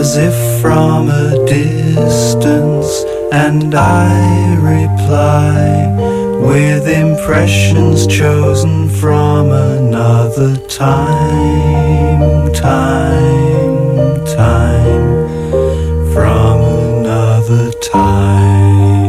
as if from a distance, and I reply with impressions chosen from another time, from another time.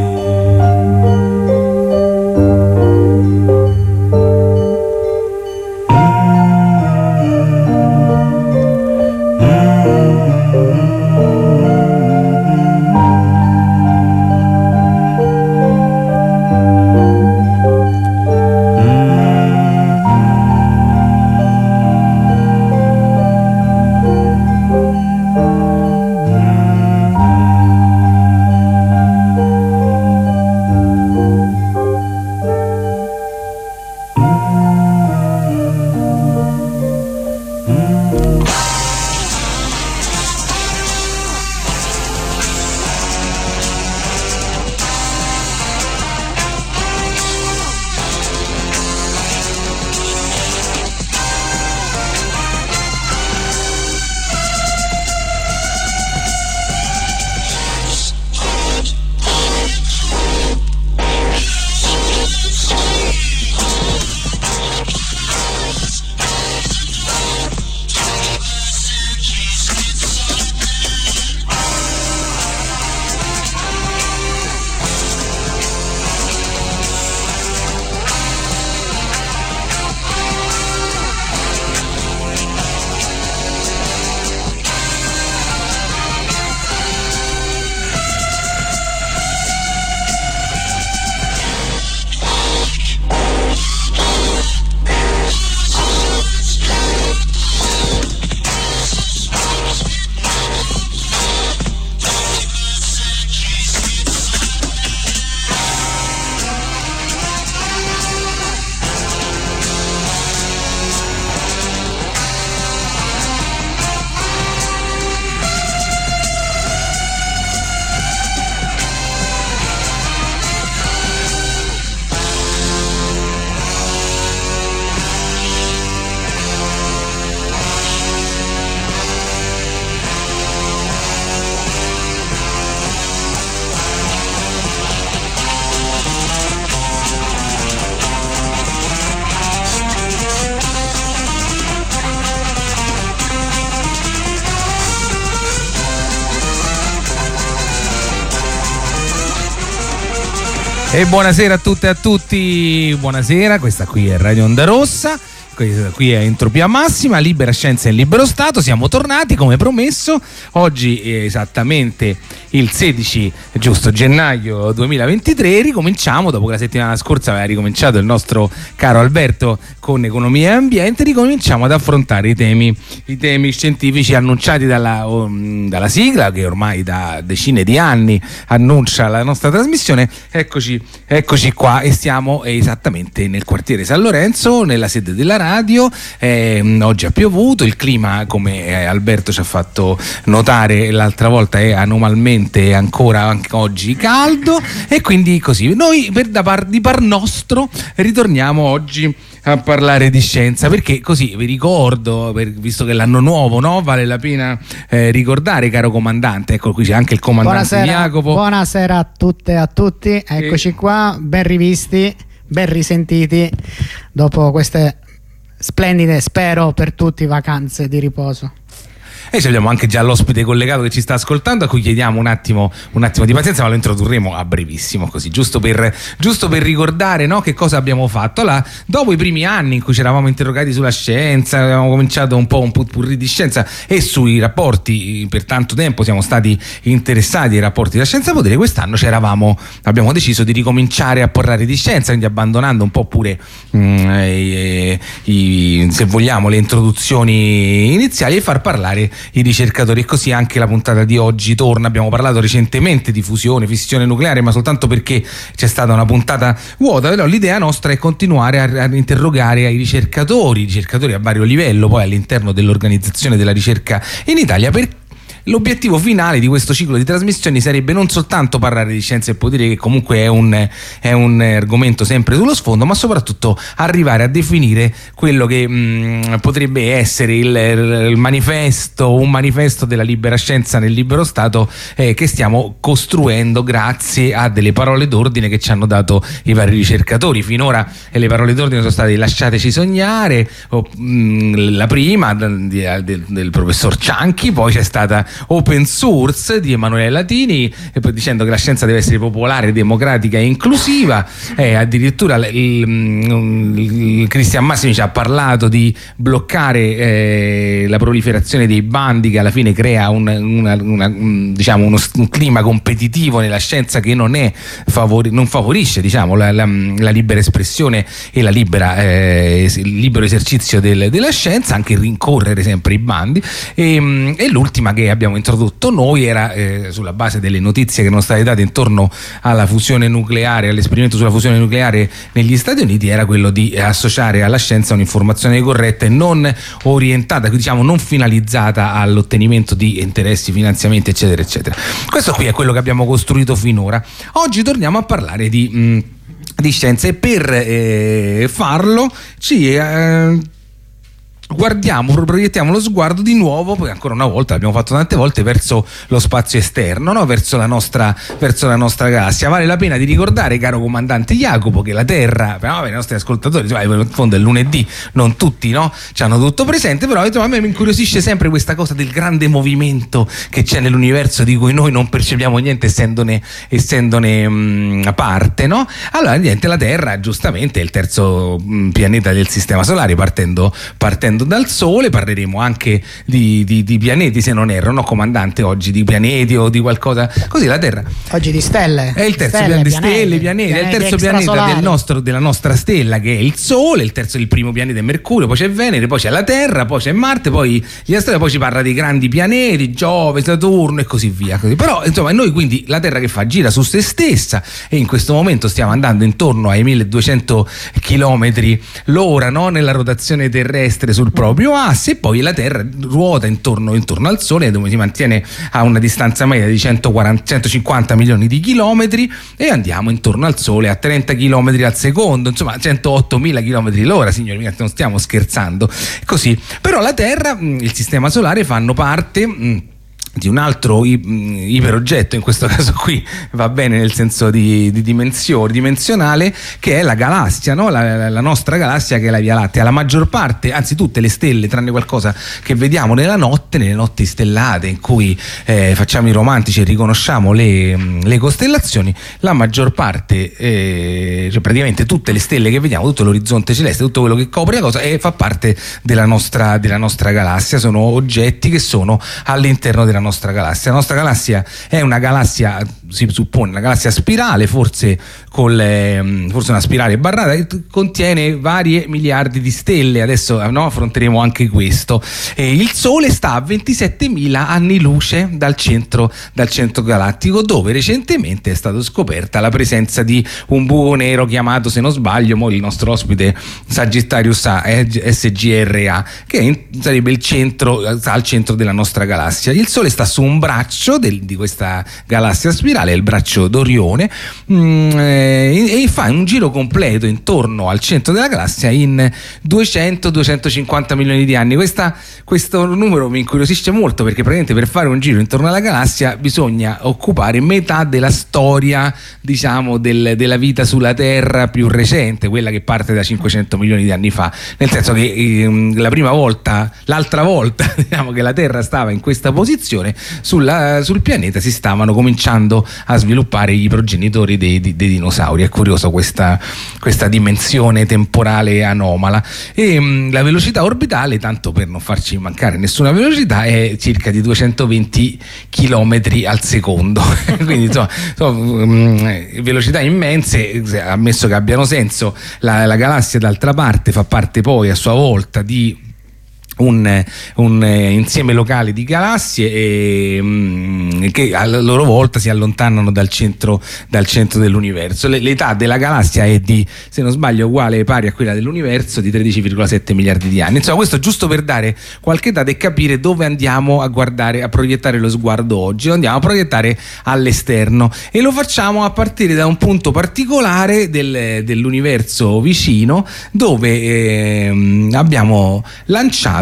E buonasera a tutte e a tutti, buonasera, questa qui è Radio Onda Rossa, questa qui è Entropia Massima, Libera Scienza e Libero Stato, siamo tornati come promesso, oggi è esattamente il 16 gennaio 2023, ricominciamo, dopo che la settimana scorsa aveva ricominciato il nostro caro Alberto con Economia e Ambiente, ricominciamo ad affrontare i temi scientifici annunciati dalla sigla che ormai da decine di anni annuncia la nostra trasmissione. Eccoci qua e stiamo esattamente nel quartiere San Lorenzo, nella sede della radio. Oggi ha piovuto, il clima, come Alberto ci ha fatto notare l'altra volta, è anomalmente ancora anche oggi caldo, e quindi così noi di par nostro ritorniamo oggi a parlare di scienza, perché così vi ricordo, visto che l'anno nuovo, no? Vale la pena ricordare, caro comandante, ecco qui c'è anche il comandante Jacopo. Buonasera a tutte e a tutti, eccoci qua, ben rivisti, ben risentiti dopo queste splendide, spero per tutti, vacanze di riposo. E abbiamo anche già l'ospite collegato che ci sta ascoltando, a cui chiediamo un attimo di pazienza, ma lo introdurremo a brevissimo, così giusto per ricordare, no, che cosa abbiamo fatto. Allora, dopo i primi anni in cui ci eravamo interrogati sulla scienza, avevamo cominciato un potpourri di scienza e sui rapporti, per tanto tempo siamo stati interessati ai rapporti della scienza potere, quest'anno abbiamo deciso di ricominciare a parlare di scienza, quindi abbandonando un po' pure se vogliamo le introduzioni iniziali, e far parlare i ricercatori. E così anche la puntata di oggi torna. Abbiamo parlato recentemente di fusione, fissione nucleare, ma soltanto perché c'è stata una puntata vuota. Però l'idea nostra è continuare a interrogare i ricercatori a vario livello, poi all'interno dell'organizzazione della ricerca in Italia, per l'obiettivo finale di questo ciclo di trasmissioni sarebbe non soltanto parlare di scienza e potere, che comunque è un argomento sempre sullo sfondo, ma soprattutto arrivare a definire quello che potrebbe essere un manifesto della libera scienza nel libero Stato, che stiamo costruendo grazie a delle parole d'ordine che ci hanno dato i vari ricercatori. Finora le parole d'ordine sono state lasciateci sognare, la prima del professor Cianchi, poi c'è stata open source di Emanuele Latini, e poi dicendo che la scienza deve essere popolare, democratica e inclusiva, addirittura il Cristian Massimi ci ha parlato di bloccare la proliferazione dei bandi, che alla fine crea un clima competitivo nella scienza che non favorisce, diciamo, la libera espressione e il libero esercizio della scienza, anche rincorrere sempre i bandi. E l'ultima che abbiamo introdotto noi era sulla base delle notizie che erano state date intorno alla fusione nucleare, all'esperimento sulla fusione nucleare negli Stati Uniti, era quello di associare alla scienza un'informazione corretta e non orientata, diciamo non finalizzata all'ottenimento di interessi, finanziamenti, eccetera eccetera. Questo qui è quello che abbiamo costruito finora. Oggi torniamo a parlare di scienza, e per farlo proiettiamo lo sguardo di nuovo, poi ancora una volta, l'abbiamo fatto tante volte, verso lo spazio esterno, no? verso la nostra galassia. Vale la pena di ricordare, caro comandante Jacopo, che la Terra, i nostri ascoltatori, in fondo è lunedì, non tutti, no? Ci hanno tutto presente, però a me mi incuriosisce sempre questa cosa del grande movimento che c'è nell'universo, di cui noi non percepiamo niente essendone parte, no? Allora niente, la Terra giustamente è il terzo pianeta del sistema solare, partendo dal Sole. Parleremo anche di pianeti, se non erro, no comandante, oggi di pianeti o di qualcosa così. La Terra oggi di stelle, è il terzo pianeti, è il terzo pianeta della nostra stella, che è il Sole. Il primo pianeta è Mercurio, poi c'è Venere, poi c'è la Terra, poi c'è Marte, poi gli asteroidi, poi ci parla dei grandi pianeti, Giove, Saturno e così via. Però insomma noi, quindi, la Terra che fa? Gira su se stessa, e in questo momento stiamo andando intorno ai 1200 km l'ora, no? Nella rotazione terrestre sul proprio asse, e poi la Terra ruota intorno al Sole, dove si mantiene a una distanza media di 150 milioni di chilometri, e andiamo intorno al Sole a 30 chilometri al secondo, insomma 108.000 chilometri l'ora, signori miei, non stiamo scherzando. Così, però la Terra, il sistema solare, fanno parte di un altro iperoggetto, in questo caso qui va bene nel senso di dimensionale, che è la galassia, no? La nostra galassia, che è la Via Lattea. La maggior parte, anzi tutte le stelle, tranne qualcosa che vediamo nelle notti stellate, in cui facciamo i romantici e riconosciamo le costellazioni, la maggior parte, cioè praticamente tutte le stelle che vediamo, tutto l'orizzonte celeste, tutto quello che copre la cosa, fa parte della nostra galassia. Sono oggetti che sono all'interno della nostra galassia. La nostra galassia è una galassia, si suppone, una galassia spirale, forse una spirale barrata, che contiene varie miliardi di stelle. Adesso affronteremo anche questo. Il Sole sta a 27.000 anni luce dal centro galattico, dove recentemente è stata scoperta la presenza di un buco nero chiamato, se non sbaglio, il nostro ospite, Sagittarius A, SGRA, che sarebbe sta al centro della nostra galassia. Il Sole sta su un braccio di questa galassia spirale, il braccio d'Orione, e fa un giro completo intorno al centro della galassia in 200-250 milioni di anni. Questo numero mi incuriosisce molto, perché praticamente per fare un giro intorno alla galassia bisogna occupare metà della storia, diciamo, della vita sulla Terra più recente, quella che parte da 500 milioni di anni fa, nel senso che l'altra volta diciamo che la Terra stava in questa posizione, sul pianeta si stavano cominciando a sviluppare i progenitori dei dinosauri. È curioso questa dimensione temporale anomala. E la velocità orbitale, tanto per non farci mancare nessuna velocità, è circa di 220 km al secondo. Quindi insomma, velocità immense, ammesso che abbiano senso. La galassia, d'altra parte, fa parte poi a sua volta di un insieme locale di galassie che a loro volta si allontanano dal centro dell'universo. L'età della galassia è se non sbaglio, uguale, pari a quella dell'universo, di 13,7 miliardi di anni. Insomma, questo giusto per dare qualche data e capire dove andiamo a guardare, a proiettare lo sguardo oggi. Lo andiamo a proiettare all'esterno e lo facciamo a partire da un punto particolare dell'universo vicino, dove abbiamo lanciato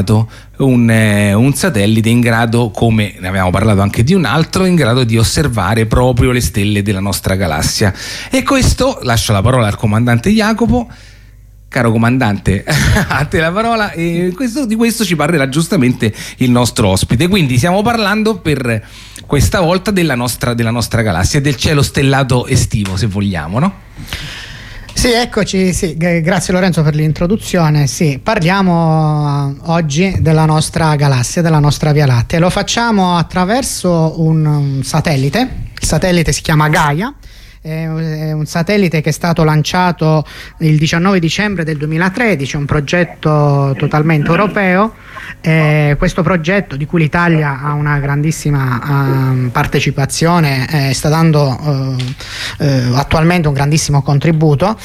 un satellite in grado, come ne abbiamo parlato anche di un altro, in grado di osservare proprio le stelle della nostra galassia. E questo, lascio la parola al comandante Jacopo. Caro comandante, a te la parola, e di questo ci parlerà giustamente il nostro ospite. Quindi stiamo parlando per questa volta della nostra galassia, del cielo stellato estivo, se vogliamo, no? Sì, eccoci, sì, grazie Lorenzo per l'introduzione. Sì, parliamo oggi della nostra galassia, della nostra Via Lattea. Lo facciamo attraverso un satellite. Il satellite si chiama Gaia. È un satellite che è stato lanciato il 19 dicembre del 2013, un progetto totalmente europeo. Questo progetto, di cui l'Italia ha una grandissima partecipazione, sta dando attualmente un grandissimo contributo.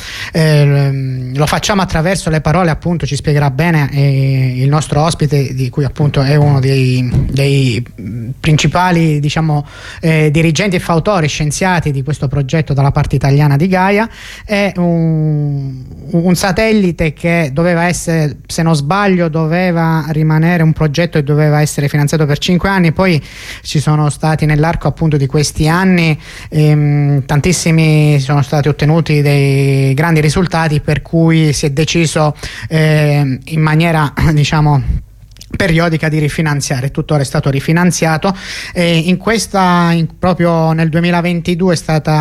Lo facciamo attraverso le parole, appunto, ci spiegherà bene il nostro ospite, di cui appunto è uno dei principali, diciamo, dirigenti e fautori, scienziati di questo progetto dalla parte italiana di Gaia. È un satellite che doveva essere, se non sbaglio, doveva rimanere un progetto e doveva essere finanziato per 5 anni. Poi ci sono stati, nell'arco appunto di questi anni, tantissimi sono stati ottenuti dei grandi risultati, per cui si è deciso in maniera, diciamo, periodica di rifinanziare. Tuttora è stato rifinanziato. Proprio nel 2022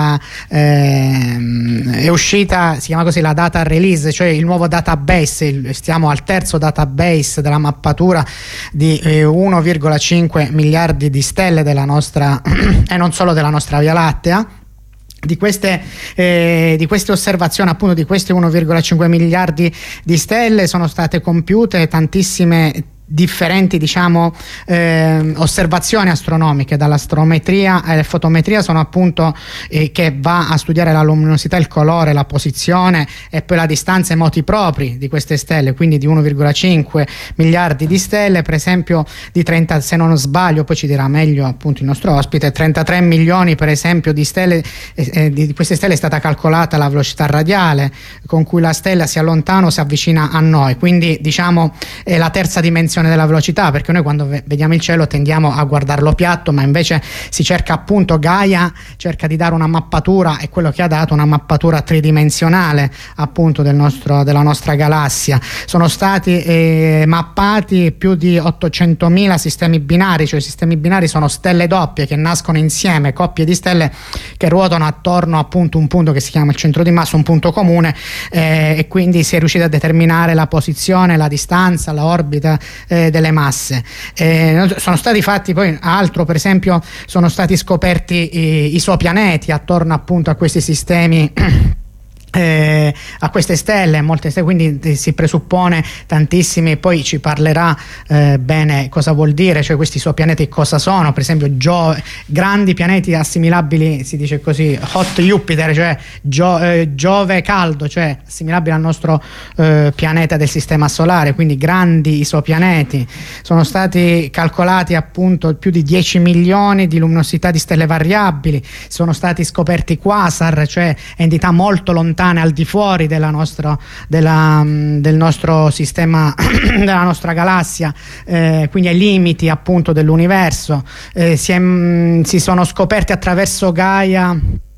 è uscita, si chiama così, la data release, cioè il nuovo database. Stiamo al terzo database della mappatura di 1,5 miliardi di stelle della nostra e non solo della nostra Via Lattea. Di queste osservazioni, appunto, di questi 1,5 miliardi di stelle sono state compiute tantissime differenti, diciamo, osservazioni astronomiche, dall'astrometria e fotometria, sono appunto che va a studiare la luminosità, il colore, la posizione e poi la distanza e moti propri di queste stelle, quindi di 1,5 miliardi di stelle, per esempio di 30, se non sbaglio, poi ci dirà meglio appunto il nostro ospite, 33 milioni per esempio di stelle. Di queste stelle è stata calcolata la velocità radiale con cui la stella si allontana o si avvicina a noi, quindi diciamo è la terza dimensione della velocità, perché noi quando vediamo il cielo tendiamo a guardarlo piatto, ma invece si cerca, appunto, Gaia cerca di dare una mappatura, e quello che ha dato una mappatura tridimensionale appunto della nostra galassia. Sono stati mappati più di 800.000 sistemi binari, cioè i sistemi binari sono stelle doppie che nascono insieme, coppie di stelle che ruotano attorno appunto un punto che si chiama il centro di massa, un punto comune, e quindi si è riusciti a determinare la posizione, la distanza, l'orbita delle masse. Sono stati fatti poi altro, per esempio sono stati scoperti i pianeti attorno appunto a questi sistemi, a queste stelle, molte stelle, quindi si presuppone tantissimi. Poi ci parlerà bene cosa vuol dire, cioè questi pianeti cosa sono. Per esempio grandi pianeti assimilabili, si dice così, hot Jupiter, cioè Giove caldo, cioè assimilabile al nostro pianeta del sistema solare, quindi grandi isopianeti. Sono stati calcolati appunto più di 10 milioni di luminosità di stelle variabili. Sono stati scoperti quasar, cioè entità molto lontane al di fuori del nostro sistema, della nostra galassia, quindi ai limiti appunto dell'universo. Si sono scoperti attraverso Gaia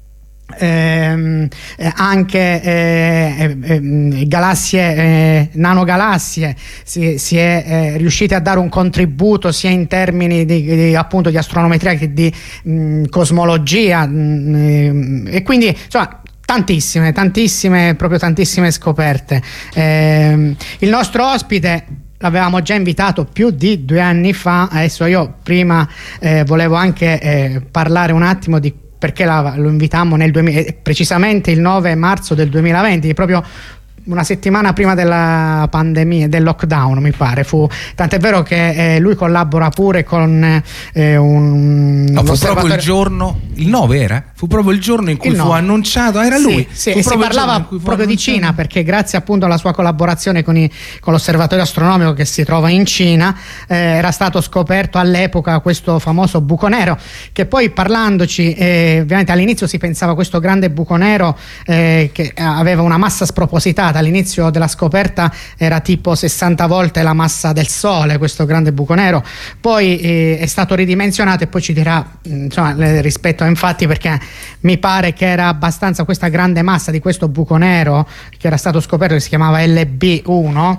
anche galassie, nanogalassie. Si è riusciti a dare un contributo sia in termini di appunto di astronometria che di cosmologia, e quindi insomma tantissime scoperte. Il nostro ospite l'avevamo già invitato più di 2 anni fa. Adesso io prima volevo anche parlare un attimo di perché lo invitammo precisamente il 9 marzo del 2020, proprio una settimana prima della pandemia, del lockdown, mi pare. Tant'è vero che lui collabora pure con fu proprio il giorno, il 9 era? Fu proprio il giorno in cui fu annunciato, era lui. Sì, e si parlava proprio di Cina, perché grazie appunto alla sua collaborazione con l'osservatorio astronomico che si trova in Cina, era stato scoperto all'epoca questo famoso buco nero, che poi parlandoci, ovviamente all'inizio si pensava a questo grande buco nero che aveva una massa spropositata. All'inizio della scoperta era tipo 60 volte la massa del Sole, questo grande buco nero, poi è stato ridimensionato, e poi ci dirà insomma rispetto a infatti, perché mi pare che era abbastanza, questa grande massa di questo buco nero che era stato scoperto, che si chiamava LB1,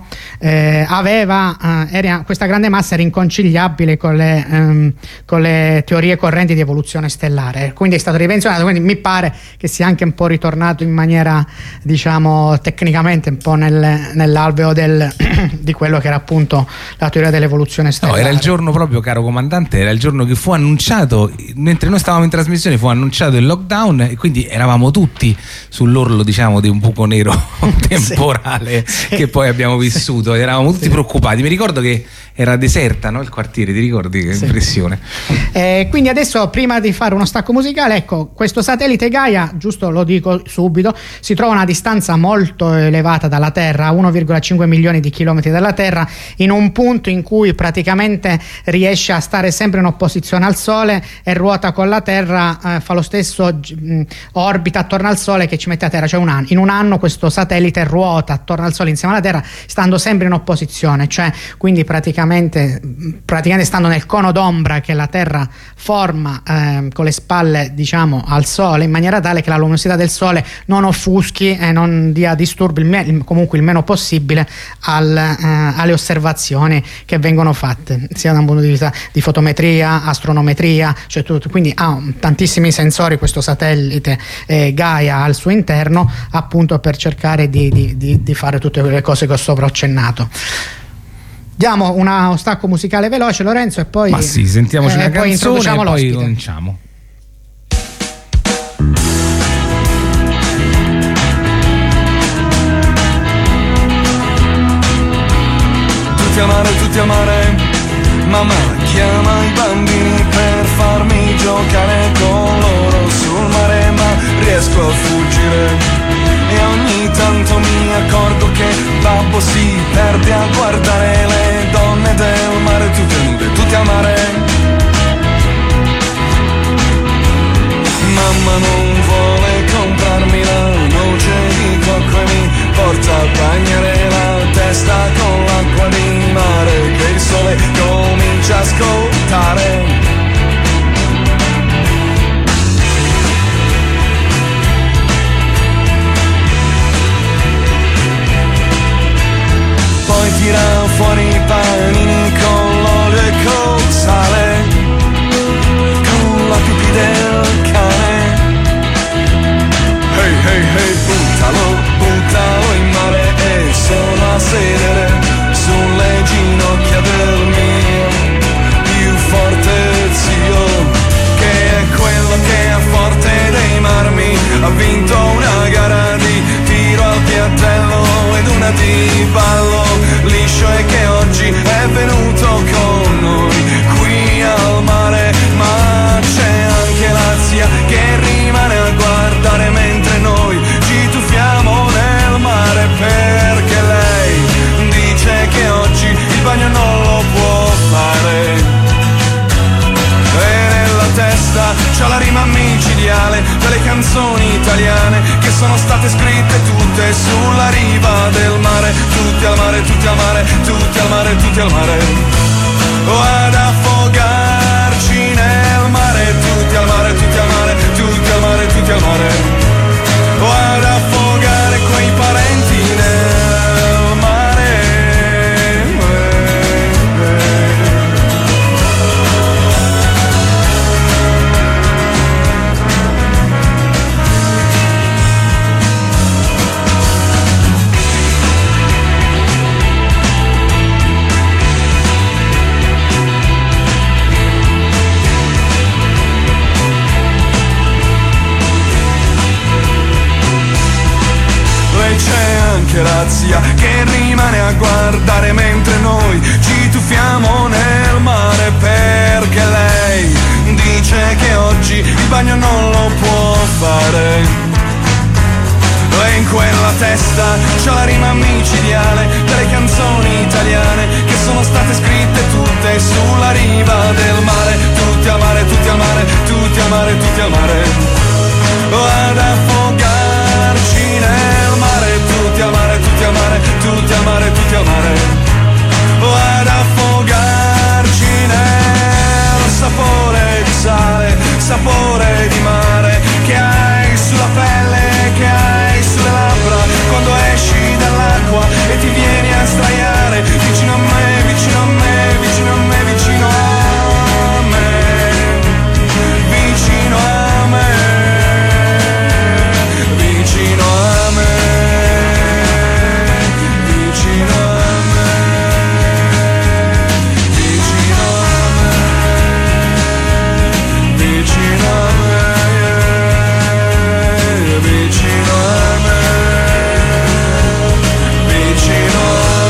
questa grande massa era inconciliabile con le teorie correnti di evoluzione stellare, quindi è stato ridimensionato. Quindi mi pare che sia anche un po' ritornato in maniera, diciamo, tecnicamente un po' nell'alveo di quello che era appunto la teoria dell'evoluzione stellare. No, era il giorno proprio, caro comandante, era il giorno che fu annunciato, mentre noi stavamo in trasmissione fu annunciato il lockdown, e quindi eravamo tutti sull'orlo, diciamo, di un buco nero temporale che poi abbiamo vissuto. Eravamo tutti preoccupati. Mi ricordo che era deserta, no? Il quartiere, ti ricordi? Che impressione. Quindi adesso, prima di fare uno stacco musicale, ecco, questo satellite Gaia, giusto, lo dico subito, si trova a una distanza molto elevata dalla Terra, a 1,5 milioni di chilometri dalla Terra, in un punto in cui praticamente riesce a stare sempre in opposizione al Sole e ruota con la Terra, fa lo stesso orbita attorno al Sole che ci mette a Terra, cioè in un anno questo satellite ruota attorno al Sole insieme alla Terra, stando sempre in opposizione, cioè quindi praticamente stando nel cono d'ombra che la Terra forma con le spalle, diciamo, al Sole, in maniera tale che la luminosità del Sole non offuschi e non dia disturbi comunque il meno possibile alle osservazioni che vengono fatte, sia da un punto di vista di fotometria, astronometria, cioè tutto. Quindi ha tantissimi sensori questo satellite Gaia al suo interno, appunto per cercare di fare tutte quelle cose che ho sopra accennato. Diamo uno stacco musicale veloce, Lorenzo, e poi sentiamoci una canzone e poi l'ospite. cominciamo. Tutti a mare, mamma chiama i bambini per farmi giocare con loro sul mare, ma riesco a fuggire. E ogni tanto mi accorgo che babbo si perde a guardare le donne del mare, tutte nude, tutte a mare. Mamma non vuole comprarmi la noce di cocco e mi porta a bagnare la testa con l'acqua di mare che il sole comincia a scottare. Poi tira fuori i panini con l'olio e col sale, con la pipì del cane. Hey hey hey, buttalo in mare e sono a sedere sulle ginocchia del mio più forte zio, che è quello che a Forte dei Marmi ha vinto una gara di tiro al piattello ed una di ballo liscio, e che oggi è venuto con noi qui al mare. Ma c'è anche la zia che rimane a guardare mentre noi ci tuffiamo nel mare, perché lei dice che oggi il bagno non lo può fare. E nella testa c'ha la rima micidiale delle canzoni italiane che sono state scritte tutte sulla riva del mare. Tutti al mare, tutti al mare, tutti al mare, tutti al mare. O ad affogarci nel mare. Tutti al mare, tutti al mare, tutti al mare, tutti al mare. O ad affogare quei parenti nel mare. pazzia che rimane a guardare mentre noi ci tuffiamo nel mare, perché lei dice che oggi il bagno non lo può fare. E in quella testa c'è la rima micidiale delle canzoni italiane che sono state scritte tutte sulla riva del mare. Tutti al mare, tutti al mare, tutti al mare, tutti al mare, ad affogarci nel mare. Tutti al mare, tutti al mare, tutti al mare, tutti al mare, ad affogarci nel sapore di sale, sapore di mare che hai sulla pelle, che hai sulle labbra quando esci dall'acqua e ti vieni a sdraiare vicino a me, vicino a me, vicino a me, vicino a me, vicino a me, vicino a me, vicino a me, vicino a me, vicino a me, vicino a me, vicino a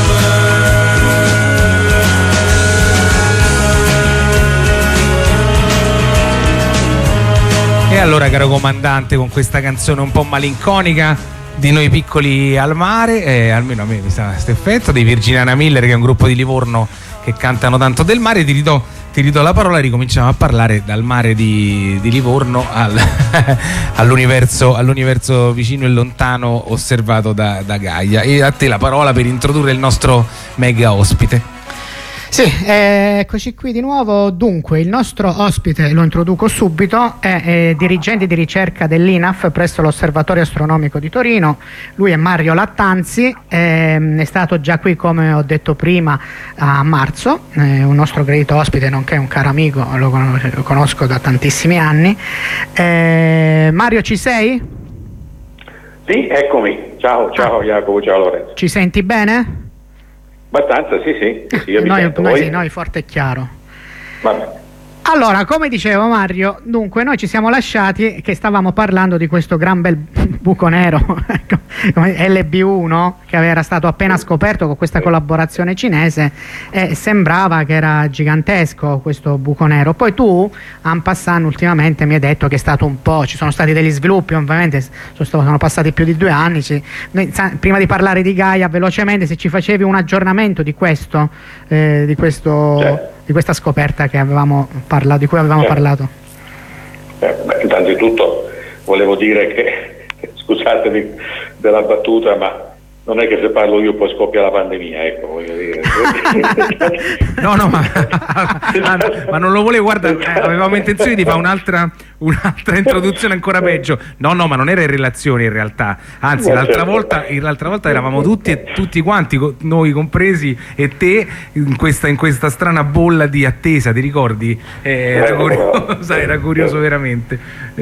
E allora, caro comandante, con questa canzone un po' malinconica di Noi piccoli al mare, almeno a me mi sta questo effetto, dei Virginiana Miller, che è un gruppo di Livorno che cantano tanto del mare, ti ridò la parola e ricominciamo a parlare dal mare di Livorno all'universo vicino e lontano osservato da Gaia. E a te la parola per introdurre il nostro mega ospite. Sì, eccoci qui di nuovo. Dunque, il nostro ospite, lo introduco subito, è dirigente di ricerca dell'INAF presso l'Osservatorio Astronomico di Torino. Lui è Mario Lattanzi, è stato già qui, come ho detto prima, a marzo, un nostro gradito ospite, nonché un caro amico, lo conosco da tantissimi anni. Mario, ci sei? Sì, eccomi. Ciao Jacopo, ciao Lorenzo. Ci senti bene? Abbastanza, sì, io mi sento. Noi forte e chiaro. Vabbè. Allora, come dicevo Mario, dunque noi ci siamo lasciati che stavamo parlando di questo gran bel buco nero LB1 che era stato appena scoperto con questa collaborazione cinese e sembrava che era gigantesco questo buco nero. Poi tu, en passant, ultimamente mi hai detto che è stato un po', ci sono stati degli sviluppi, ovviamente sono passati più di 2 anni. Prima di parlare di Gaia, velocemente, se ci facevi un aggiornamento di questo, di questa scoperta che di cui avevamo parlato. Innanzitutto volevo dire che, scusatemi della battuta, ma non è che se parlo io poi scoppia la pandemia, ecco, voglio dire. no, ma non lo volevo, guarda, avevamo intenzione di fare un'altra introduzione ancora peggio. No, ma non era in relazione in realtà, anzi l'altra volta eravamo tutti quanti, noi compresi e te, in questa strana bolla di attesa, ti ricordi? Era curioso veramente.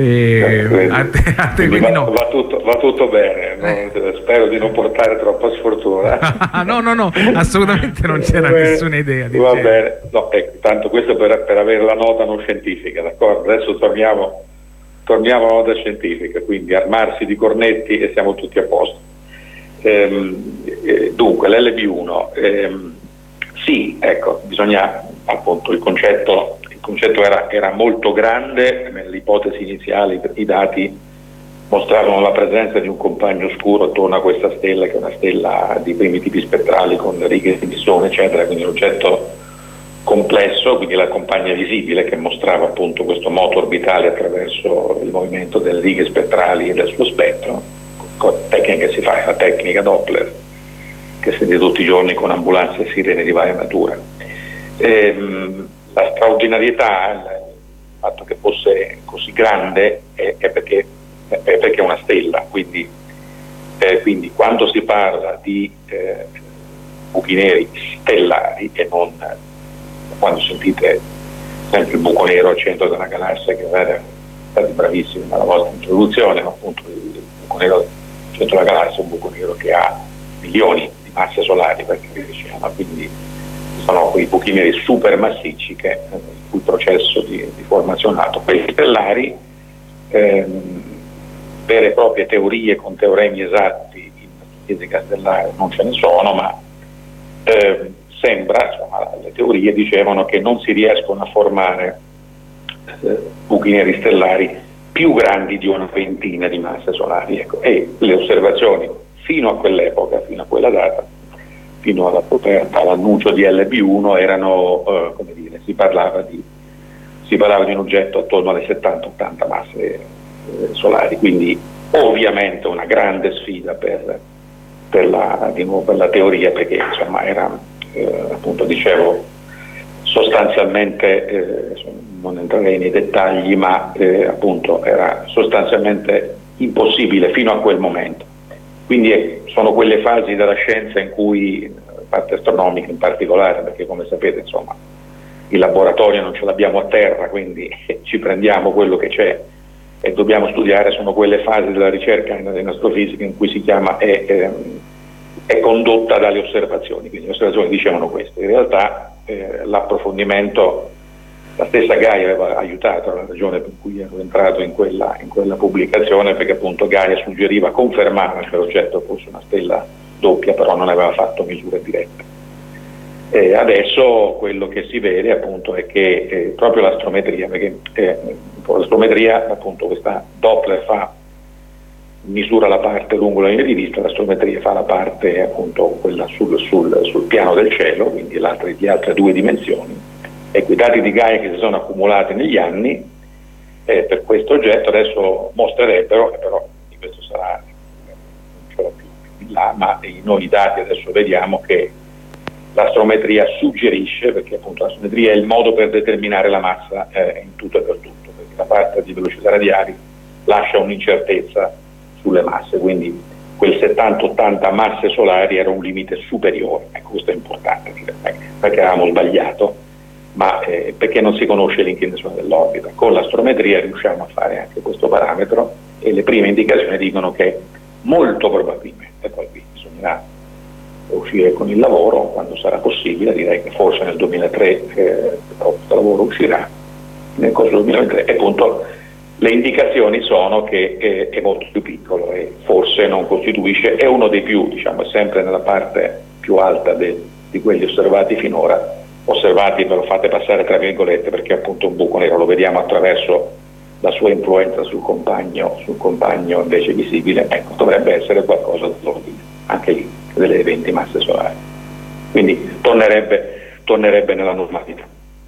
A te, quindi no. Va tutto bene, no? Spero di non portare troppa sfortuna. No, assolutamente non c'era nessuna idea. Va bene, no, tanto questo per avere la nota non scientifica, d'accordo? Adesso torniamo alla nota scientifica, quindi armarsi di cornetti e siamo tutti a posto. Dunque, l'LB1, sì, ecco, bisogna, appunto, il concetto era molto grande. Nelle ipotesi iniziali i dati mostravano la presenza di un compagno oscuro attorno a questa stella, che è una stella di primi tipi spettrali con righe di Bissone, eccetera, quindi un oggetto complesso, quindi la compagna visibile, che mostrava appunto questo moto orbitale attraverso il movimento delle righe spettrali e del suo spettro, con tecnica che si fa, la tecnica Doppler, che si vede tutti i giorni con ambulanze e sirene di varia natura. La straordinarietà, il fatto che fosse così grande è perché è una stella, quindi quando si parla di buchi neri stellari e non, quando sentite sempre il buco nero al centro della galassia, che state bravissimi nella vostra introduzione, ma appunto il buco nero al centro della galassia è un buco nero che ha milioni di masse solari, perché si chiama, quindi sono quei buchi neri super massicci che il cui processo di formazione è nato. Quelli stellari, vere e proprie teorie con teoremi esatti in fisica stellare non ce ne sono, ma sembra, insomma, le teorie dicevano che non si riescono a formare buchi neri stellari più grandi di una ventina di masse solari, ecco. E le osservazioni fino a quell'epoca, fino a quella data, fino alla scoperta, all'annuncio di LB1 erano, come dire, si parlava di un oggetto attorno alle 70-80 masse solari, quindi ovviamente una grande sfida per la teoria, perché insomma era appunto, dicevo, sostanzialmente, non entrerei nei dettagli, ma appunto era sostanzialmente impossibile fino a quel momento. Quindi sono quelle fasi della scienza in cui, parte astronomica in particolare, perché come sapete, insomma, il laboratorio non ce l'abbiamo a terra, quindi ci prendiamo quello che c'è e dobbiamo studiare, sono quelle fasi della ricerca in astrofisica in cui si chiama è condotta dalle osservazioni. Quindi le osservazioni dicevano questo. In realtà l'approfondimento, la stessa Gaia aveva aiutato, la ragione per cui ero entrato in quella pubblicazione, perché appunto Gaia confermava che l'oggetto fosse una stella doppia, però non aveva fatto misure dirette. E adesso quello che si vede appunto è che proprio l'astrometria, perché l'astrometria, appunto, questa Doppler misura la parte lungo la linea di vista, l'astrometria fa la parte appunto quella sul piano del cielo, quindi di altre due dimensioni. Ecco, i dati di Gaia che si sono accumulati negli anni per questo oggetto adesso mostrerebbero, però di questo sarà più in là, ma noi i dati adesso vediamo che l'astrometria suggerisce, perché appunto l'astrometria è il modo per determinare la massa in tutto e per tutto, perché la parte di velocità radiali lascia un'incertezza sulle masse, quindi quel 70-80 masse solari era un limite superiore. Ecco, questo è importante, perché avevamo sbagliato, ma perché non si conosce l'inclinazione dell'orbita. Con l'astrometria riusciamo a fare anche questo parametro e le prime indicazioni dicono che molto probabilmente, poi qui bisognerà uscire con il lavoro quando sarà possibile, direi che forse nel 2003 questo lavoro uscirà, nel corso del 2003, e appunto le indicazioni sono che è molto più piccolo e forse non costituisce, è uno dei più, diciamo, è sempre nella parte più alta di quelli osservati finora, osservati, ve lo fate passare tra virgolette, perché appunto un buco nero lo vediamo attraverso la sua influenza sul compagno invece visibile, ecco, dovrebbe essere qualcosa dell'ordine, anche lì, delle 20 masse solari. Quindi tornerebbe nella normalità.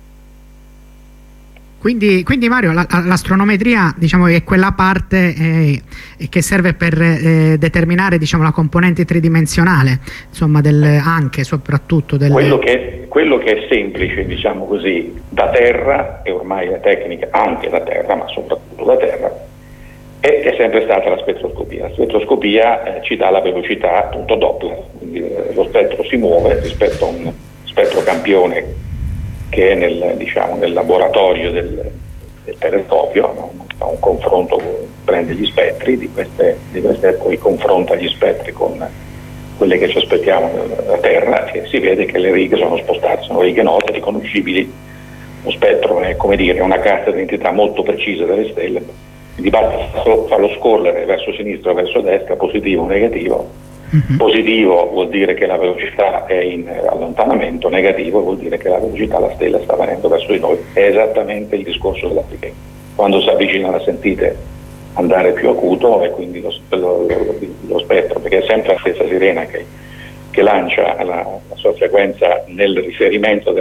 Quindi Mario, l'astronometria, diciamo, è quella parte che serve per determinare, diciamo, la componente tridimensionale, insomma, anche soprattutto quello che è semplice, diciamo così, da terra, e ormai la tecnica anche da terra, ma soprattutto da terra, è sempre stata la spettroscopia. La spettroscopia ci dà la velocità appunto Doppler, quindi lo spettro si muove rispetto a un spettrocampione che è nel laboratorio del telescopio, no? Fa un confronto, prende gli spettri di queste e poi confronta gli spettri con quelle che ci aspettiamo da Terra, e si vede che le righe sono spostate, sono righe note, riconoscibili. Lo spettro è, come dire, una carta d'identità molto precisa delle stelle, quindi basta farlo scorrere verso sinistra o verso destra, positivo o negativo. Positivo vuol dire che la velocità è in allontanamento, negativo vuol dire che la velocità, la stella sta venendo verso di noi. È esattamente il discorso della Big Bang. Quando si avvicina la sentite andare più acuto, e quindi lo spettro, perché è sempre la stessa sirena che lancia la sua frequenza nel riferimento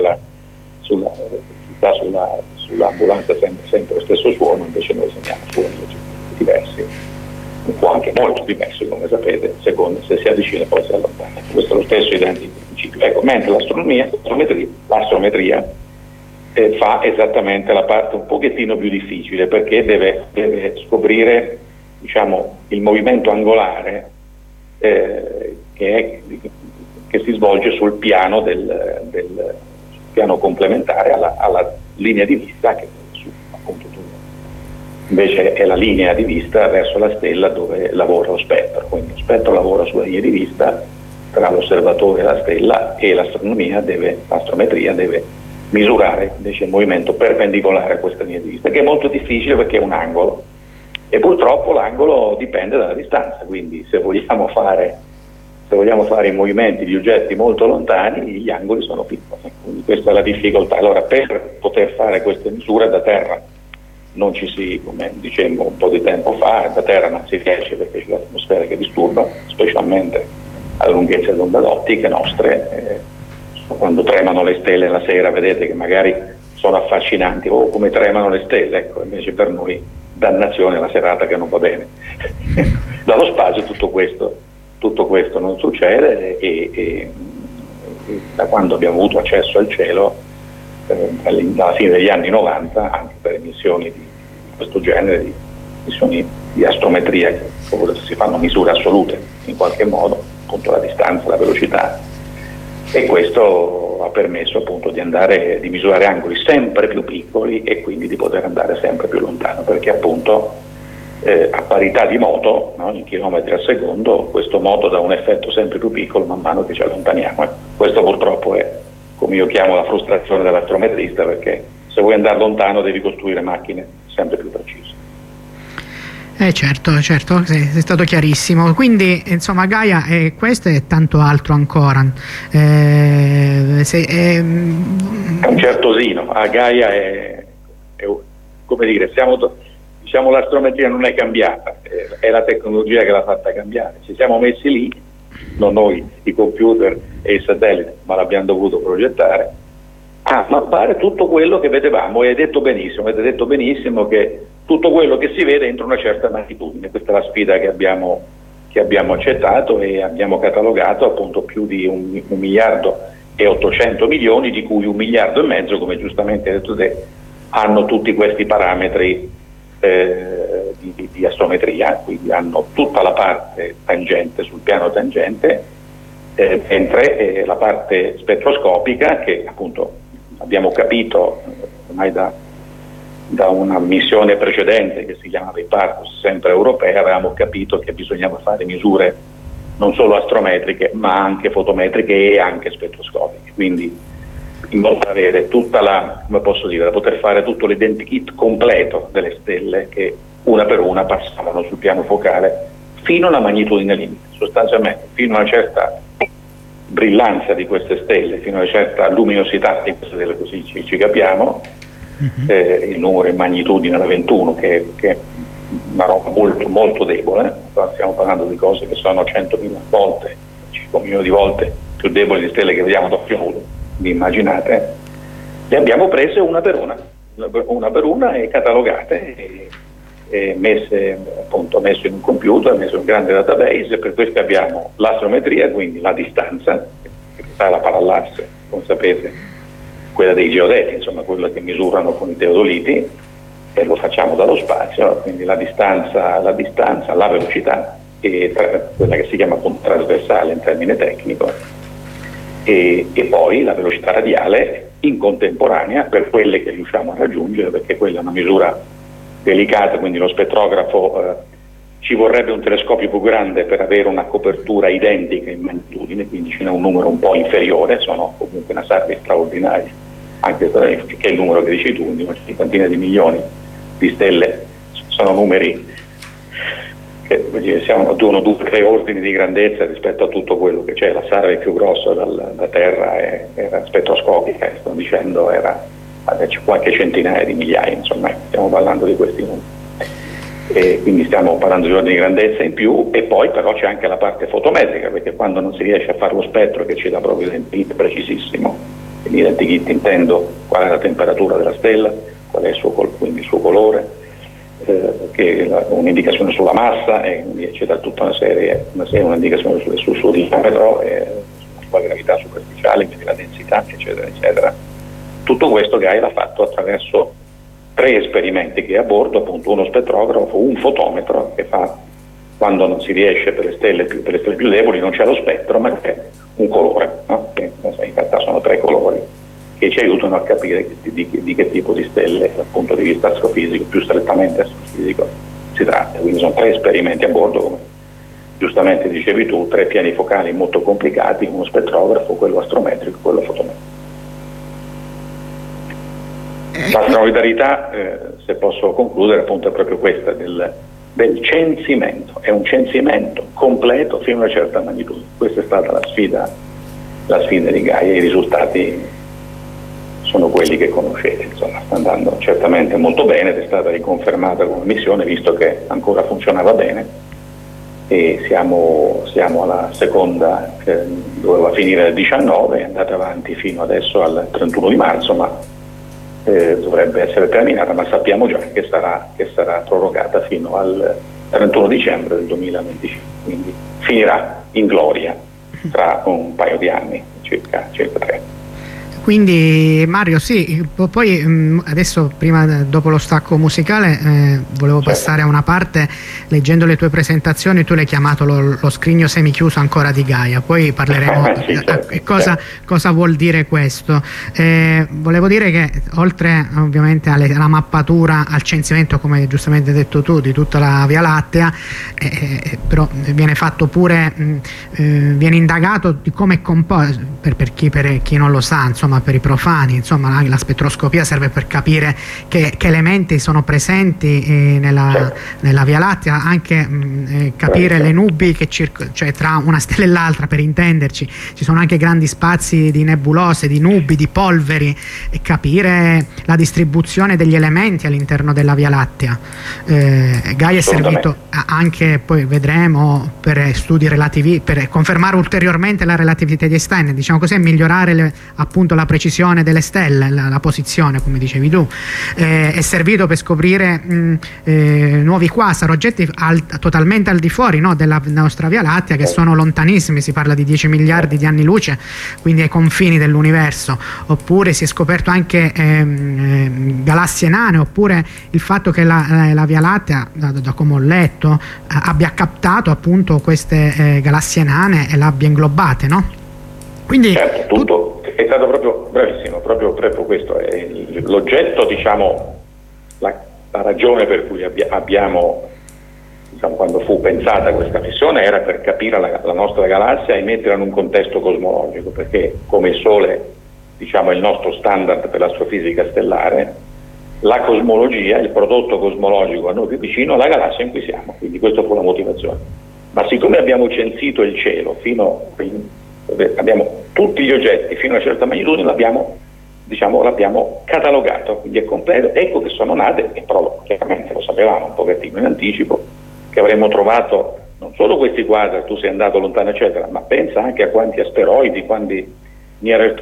sull'ambulanza, sempre lo stesso suono, invece noi sentiamo suoni diversi, un po' anche molto diversi, come sapete, secondo se si avvicina e poi si allontana. Questo è lo stesso identico principio. Ecco, mentre l'astrometria fa esattamente la parte un pochettino più difficile, perché deve scoprire, diciamo, il movimento angolare che si svolge sul piano del piano complementare alla linea di vista, che appunto invece è la linea di vista verso la stella dove lavora lo spettro. Quindi lo spettro lavora sulla linea di vista tra l'osservatore e la stella, e l'astrometria deve misurare invece il movimento perpendicolare a questa linea di vista, che è molto difficile perché è un angolo, e purtroppo l'angolo dipende dalla distanza. Quindi se vogliamo fare se vogliamo fare i movimenti di oggetti molto lontani, gli angoli sono piccoli, quindi questa è la difficoltà. Allora, per poter fare queste misure da terra non ci si, come dicemmo un po' di tempo fa, da terra non si riesce perché c'è l'atmosfera che disturba, specialmente alle lunghezze d'onda ottiche nostre, quando tremano le stelle la sera, vedete che magari sono affascinanti, come tremano le stelle, ecco, invece per noi dannazione la serata che non va bene. Dallo spazio tutto questo non succede e da quando abbiamo avuto accesso al cielo, dalla fine degli anni 90, anche per emissioni di questo genere, di missioni di astrometria, che si fanno misure assolute in qualche modo, appunto la distanza, la velocità, e questo ha permesso appunto di misurare angoli sempre più piccoli e quindi di poter andare sempre più lontano, perché appunto a parità di moto, no, in chilometri al secondo, questo moto dà un effetto sempre più piccolo man mano che ci allontaniamo. Questo purtroppo è, come io chiamo, la frustrazione dell'astrometrista, perché se vuoi andare lontano devi costruire macchine sempre più precise. Certo, sei stato chiarissimo. Quindi insomma Gaia è questo e tanto altro ancora. È un certosino. A Gaia è come dire, diciamo l'astrometria non è cambiata, è la tecnologia che l'ha fatta cambiare. Ci siamo messi lì, non noi, i computer e i satelliti, ma l'abbiamo dovuto progettare, a mappare tutto quello che vedevamo, e avete detto benissimo che tutto quello che si vede entro una certa magnitudine. Questa è la sfida che abbiamo accettato, e abbiamo catalogato appunto più di 1 miliardo e 800 milioni, di cui 1,5 miliardi, come giustamente hai detto te, hanno tutti questi parametri di astrometria, quindi hanno tutta la parte tangente sul piano tangente, mentre la parte spettroscopica, che appunto abbiamo capito ormai da una missione precedente che si chiamava IPARCUS, sempre europea, avevamo capito che bisognava fare misure non solo astrometriche ma anche fotometriche e anche spettroscopiche, quindi in modo da avere tutta da poter fare tutto l'identikit completo delle stelle che una per una passavano sul piano focale fino alla magnitudine limite, sostanzialmente fino a una certa brillanza di queste stelle, fino a una certa luminosità di queste stelle, così ci capiamo. Il numero in magnitudine da 21, che è una roba molto molto debole, stiamo parlando di cose che sono 100.000 volte, 5 milioni di volte più deboli di stelle che vediamo d'occhio nudo, vi immaginate. Le abbiamo prese una per una e catalogate e messe in un computer, messe in un grande database, e per questo abbiamo l'astrometria, quindi la distanza, che fa la parallasse, come sapete, quella dei geodeti, insomma quella che misurano con i teodoliti, e lo facciamo dallo spazio, quindi la distanza, la velocità, e quella che si chiama appunto trasversale in termine tecnico, e poi la velocità radiale in contemporanea per quelle che riusciamo a raggiungere, perché quella è una misura delicata, quindi lo spettrografo ci vorrebbe un telescopio più grande per avere una copertura identica in magnitudine, quindi ce n'è un numero un po' inferiore, sono comunque una serie straordinaria, anche che è il numero che dici tu, quindi una cinquantina di milioni di stelle, sono numeri che siamo 1, 2, 3 ordini di grandezza rispetto a tutto quello che c'è. La SAR più grossa da Terra era spettroscopica, sto dicendo, era qualche centinaia di migliaia, insomma stiamo parlando di questi numeri. E quindi stiamo parlando di ordini di grandezza in più, e poi però c'è anche la parte fotometrica, perché quando non si riesce a fare lo spettro che ci dà proprio l'identikit precisissimo, quindi l'identikit intendo qual è la temperatura della stella, qual è il suo colore, che un'indicazione sulla massa, e c'è da tutta un'indicazione sul suo diametro, sulla sua gravità superficiale, quindi la densità, eccetera, eccetera. Tutto questo Gaia l'ha fatto attraverso 3 esperimenti che ha a bordo, appunto uno spettrografo, un fotometro che fa, quando non si riesce per le stelle più deboli, non c'è lo spettro ma c'è un colore, no? Che in realtà sono 3 colori che ci aiutano a capire di che tipo di stelle dal punto di vista astrofisico, più strettamente astrofisico, si tratta. Quindi sono 3 esperimenti a bordo, come giustamente dicevi tu, 3 piani focali molto complicati, uno spettrografo, quello astrometrico, quello fotometrico. La straordinarietà, se posso concludere, appunto è proprio questa, del censimento, è un censimento completo fino a una certa magnitudine. Questa è stata la sfida di Gaia, i risultati sono quelli che conoscete, insomma, sta andando certamente molto bene ed è stata riconfermata come missione visto che ancora funzionava bene e siamo alla seconda, doveva finire il 19, è andata avanti fino adesso al 31 di marzo, ma dovrebbe essere terminata, ma sappiamo già che sarà prorogata fino al 31 dicembre del 2025, quindi finirà in gloria tra un paio di anni, circa 3. Quindi Mario, sì, poi adesso dopo lo stacco musicale volevo passare a una parte. Leggendo le tue presentazioni tu l'hai chiamato lo scrigno semichiuso ancora di Gaia, poi parleremo cosa vuol dire questo. Volevo dire che oltre ovviamente alla mappatura, al censimento, come giustamente hai detto tu, di tutta la Via Lattea, però viene fatto pure viene indagato di come è composto, per chi non lo sa, insomma, per i profani, insomma, la spettroscopia serve per capire che elementi sono presenti nella Via Lattea, anche capire le nubi cioè tra una stella e l'altra, per intenderci. Ci sono anche grandi spazi di nebulose, di nubi, di polveri, e capire la distribuzione degli elementi all'interno della Via Lattea. Gaia è servito anche, poi vedremo, per studi relativi, per confermare ulteriormente la relatività di Einstein, diciamo così, e migliorare appunto la precisione delle stelle, la posizione, come dicevi tu. È servito per scoprire nuovi quasar, oggetti totalmente al di fuori, no, della nostra Via Lattea, che sono lontanissimi, si parla di 10 miliardi di anni luce, quindi ai confini dell'universo. Oppure si è scoperto anche galassie nane, oppure il fatto che la Via Lattea, da come ho letto, abbia captato appunto queste galassie nane e l'abbia inglobate, no? Quindi certo, tutto è stato proprio bravissimo, proprio questo è l'oggetto, diciamo, la ragione per cui abbiamo, diciamo, quando fu pensata questa missione era per capire la nostra galassia e metterla in un contesto cosmologico, perché come il Sole, diciamo, è il nostro standard per l'astrofisica stellare, la cosmologia, il prodotto cosmologico a noi più vicino alla galassia in cui siamo, quindi questa fu la motivazione. Ma siccome abbiamo censito il cielo abbiamo tutti gli oggetti fino a una certa magnitudine, l'abbiamo catalogato, quindi è completo. Ecco che sono nate, e però chiaramente lo sapevamo un pochettino in anticipo, che avremmo trovato non solo questi quadri, tu sei andato lontano eccetera, ma pensa anche a quanti asteroidi, quanti near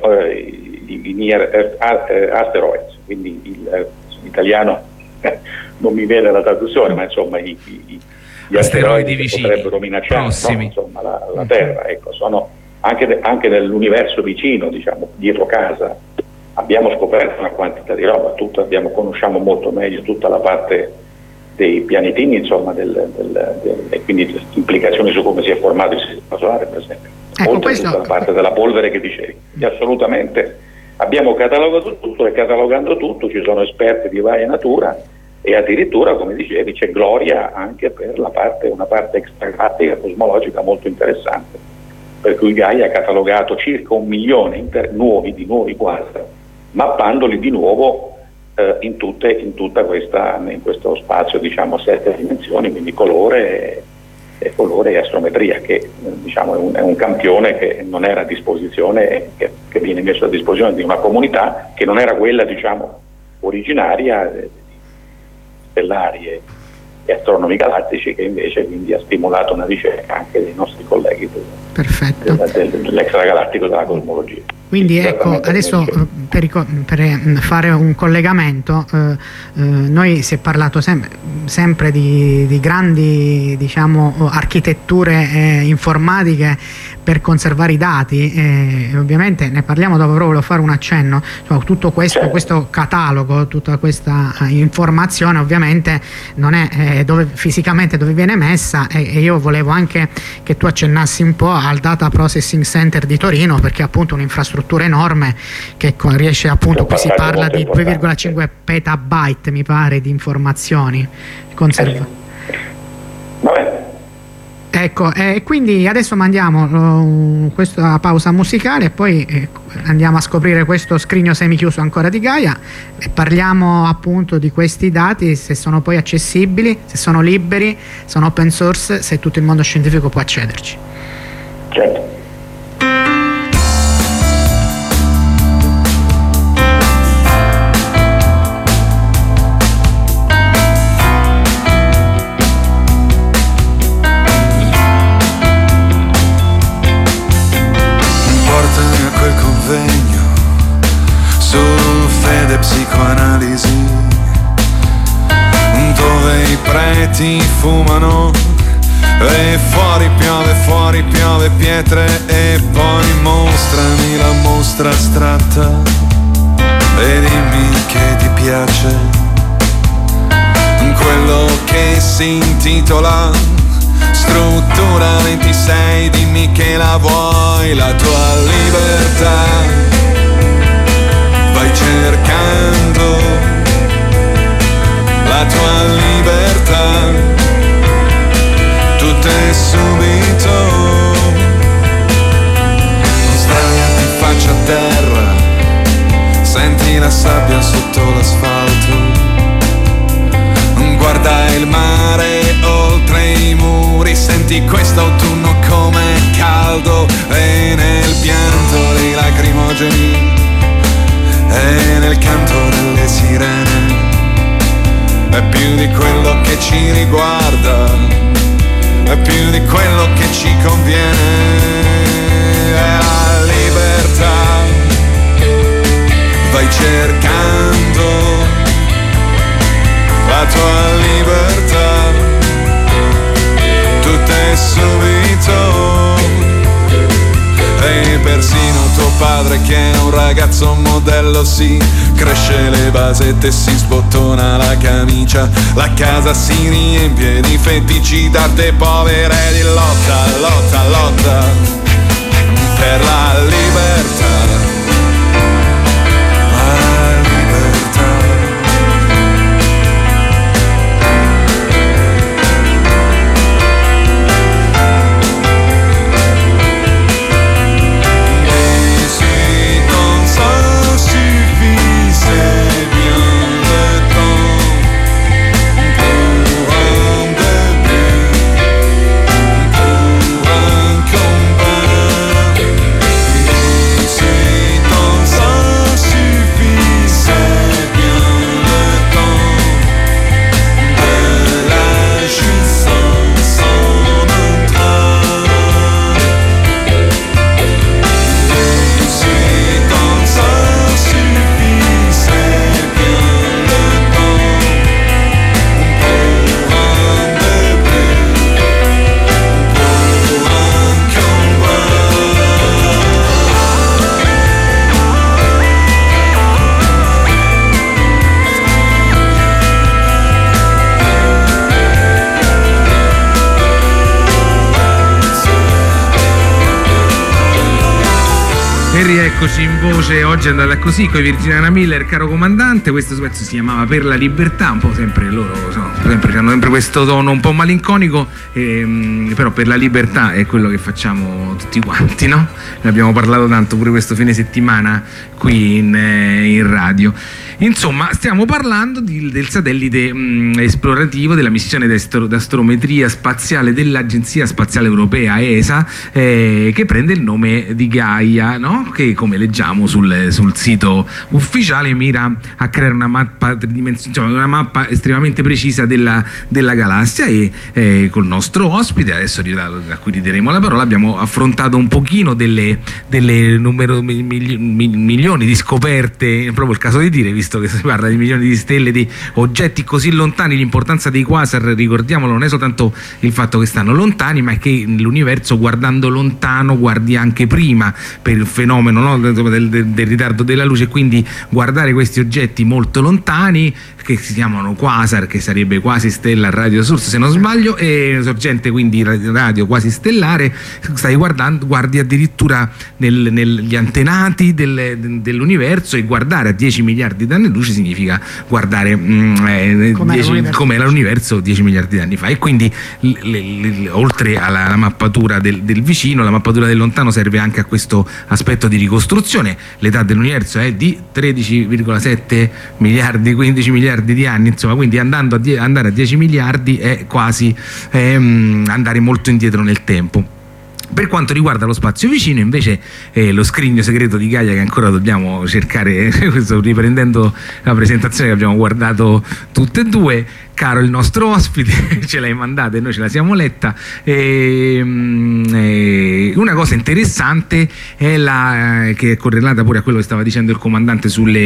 asteroids, quindi in italiano non mi viene la traduzione, ma insomma gli asteroidi vicini potrebbero minacciare, no? Insomma, la Terra, ecco, sono anche nell'universo vicino, diciamo, dietro casa, abbiamo scoperto una quantità di roba, conosciamo molto meglio tutta la parte dei pianetini, insomma, e quindi implicazioni su come si è formato il sistema solare, per esempio. Oltre a tutta la parte della polvere che dicevi. Assolutamente abbiamo catalogato tutto, e catalogando tutto ci sono esperti di varia natura, e addirittura, come dicevi, c'è gloria anche per una parte extragalattica cosmologica molto interessante, per cui Gaia ha catalogato circa 1 milione di nuovi quasar, mappandoli di nuovo in questo spazio, diciamo, a 7 dimensioni, quindi colore e astrometria, che diciamo è un campione che non era a disposizione, che viene messo a disposizione di una comunità che non era quella, diciamo, originaria, stellari e astronomi galattici, che invece quindi ha stimolato una ricerca anche dei nostri colleghi dell'extragalattico della cosmologia. Quindi ecco, adesso per fare un collegamento, noi si è parlato sempre di grandi, diciamo, architetture informatiche per conservare i dati, ovviamente ne parliamo dopo, però volevo fare un accenno, cioè, tutto questo catalogo, tutta questa informazione ovviamente non è fisicamente dove viene messa, e io volevo anche che tu accennassi un po' al Data Processing Center di Torino, perché è appunto un'infrastruttura enorme che riesce, appunto, qui si parla di 2,5 petabyte, mi pare, di informazioni. Va bene. Ecco, quindi adesso mandiamo questa pausa musicale e poi andiamo a scoprire questo scrigno semichiuso ancora di Gaia e parliamo appunto di questi dati, se sono poi accessibili, se sono liberi, sono open source, se tutto il mondo scientifico può accederci. Certo. Psicoanalisi, dove i preti fumano e fuori piove pietre e poi mostrami la mostra astratta e dimmi che ti piace quello che si intitola Struttura 26, dimmi che la vuoi, la tua libertà. Vai cercando la tua libertà, tutto è subito. Sdraiati faccia a terra, senti la sabbia sotto l'asfalto. Guarda il mare oltre i muri, senti questo autunno com'è caldo e nel pianto dei lacrimogeni e nel canto delle sirene è più di quello che ci riguarda, è più di quello che ci conviene, è la libertà. Vai cercando la tua libertà, tutto è subito. E persino tuo padre che è un ragazzo modello si cresce le basette, si sbottona la camicia, la casa si riempie di feticci d'arte povera e di lotta per la libertà. Eccoci in voce, oggi è andata così con Virginia Miller, caro comandante. Questo pezzo si chiamava Per la libertà, un po' sempre loro hanno sempre questo tono un po' malinconico, però per la libertà è quello che facciamo tutti quanti, no? Ne abbiamo parlato tanto pure questo fine settimana qui in radio. Insomma, stiamo parlando del satellite esplorativo della missione d'astrometria spaziale dell'Agenzia Spaziale Europea, ESA, che prende il nome di Gaia, no? Che come leggiamo sul sito ufficiale mira a creare una mappa tridimensionale, una mappa estremamente precisa della galassia, e col nostro ospite, adesso a cui rideremo la parola, abbiamo affrontato un pochino delle milioni di scoperte, è proprio il caso di dire, visto che si parla di milioni di stelle, di oggetti così lontani. L'importanza dei quasar, ricordiamolo, non è soltanto il fatto che stanno lontani, ma è che l'universo, guardando lontano, guardi anche prima, per il fenomeno, no, del ritardo della luce, quindi guardare questi oggetti molto lontani che si chiamano quasar, che sarebbe quasi stellar radio source se non sbaglio, e sorgente quindi radio quasi stellare. Guardi addirittura negli antenati dell'universo, e guardare a 10 miliardi di anni luce significa guardare come era l'universo 10 miliardi di anni fa, e quindi oltre alla mappatura del vicino, la mappatura del lontano serve anche a questo aspetto di ricostruzione. L'età dell'universo è di 13,7 miliardi, 15 miliardi di anni, insomma, quindi andare a 10 miliardi è quasi andare molto indietro nel tempo. Per quanto riguarda lo spazio vicino, invece, lo scrigno segreto di Gaia, che ancora dobbiamo cercare, riprendendo la presentazione che abbiamo guardato tutte e due, caro il nostro ospite, ce l'hai mandata e noi ce la siamo letta. Una cosa interessante è che è correlata pure a quello che stava dicendo il comandante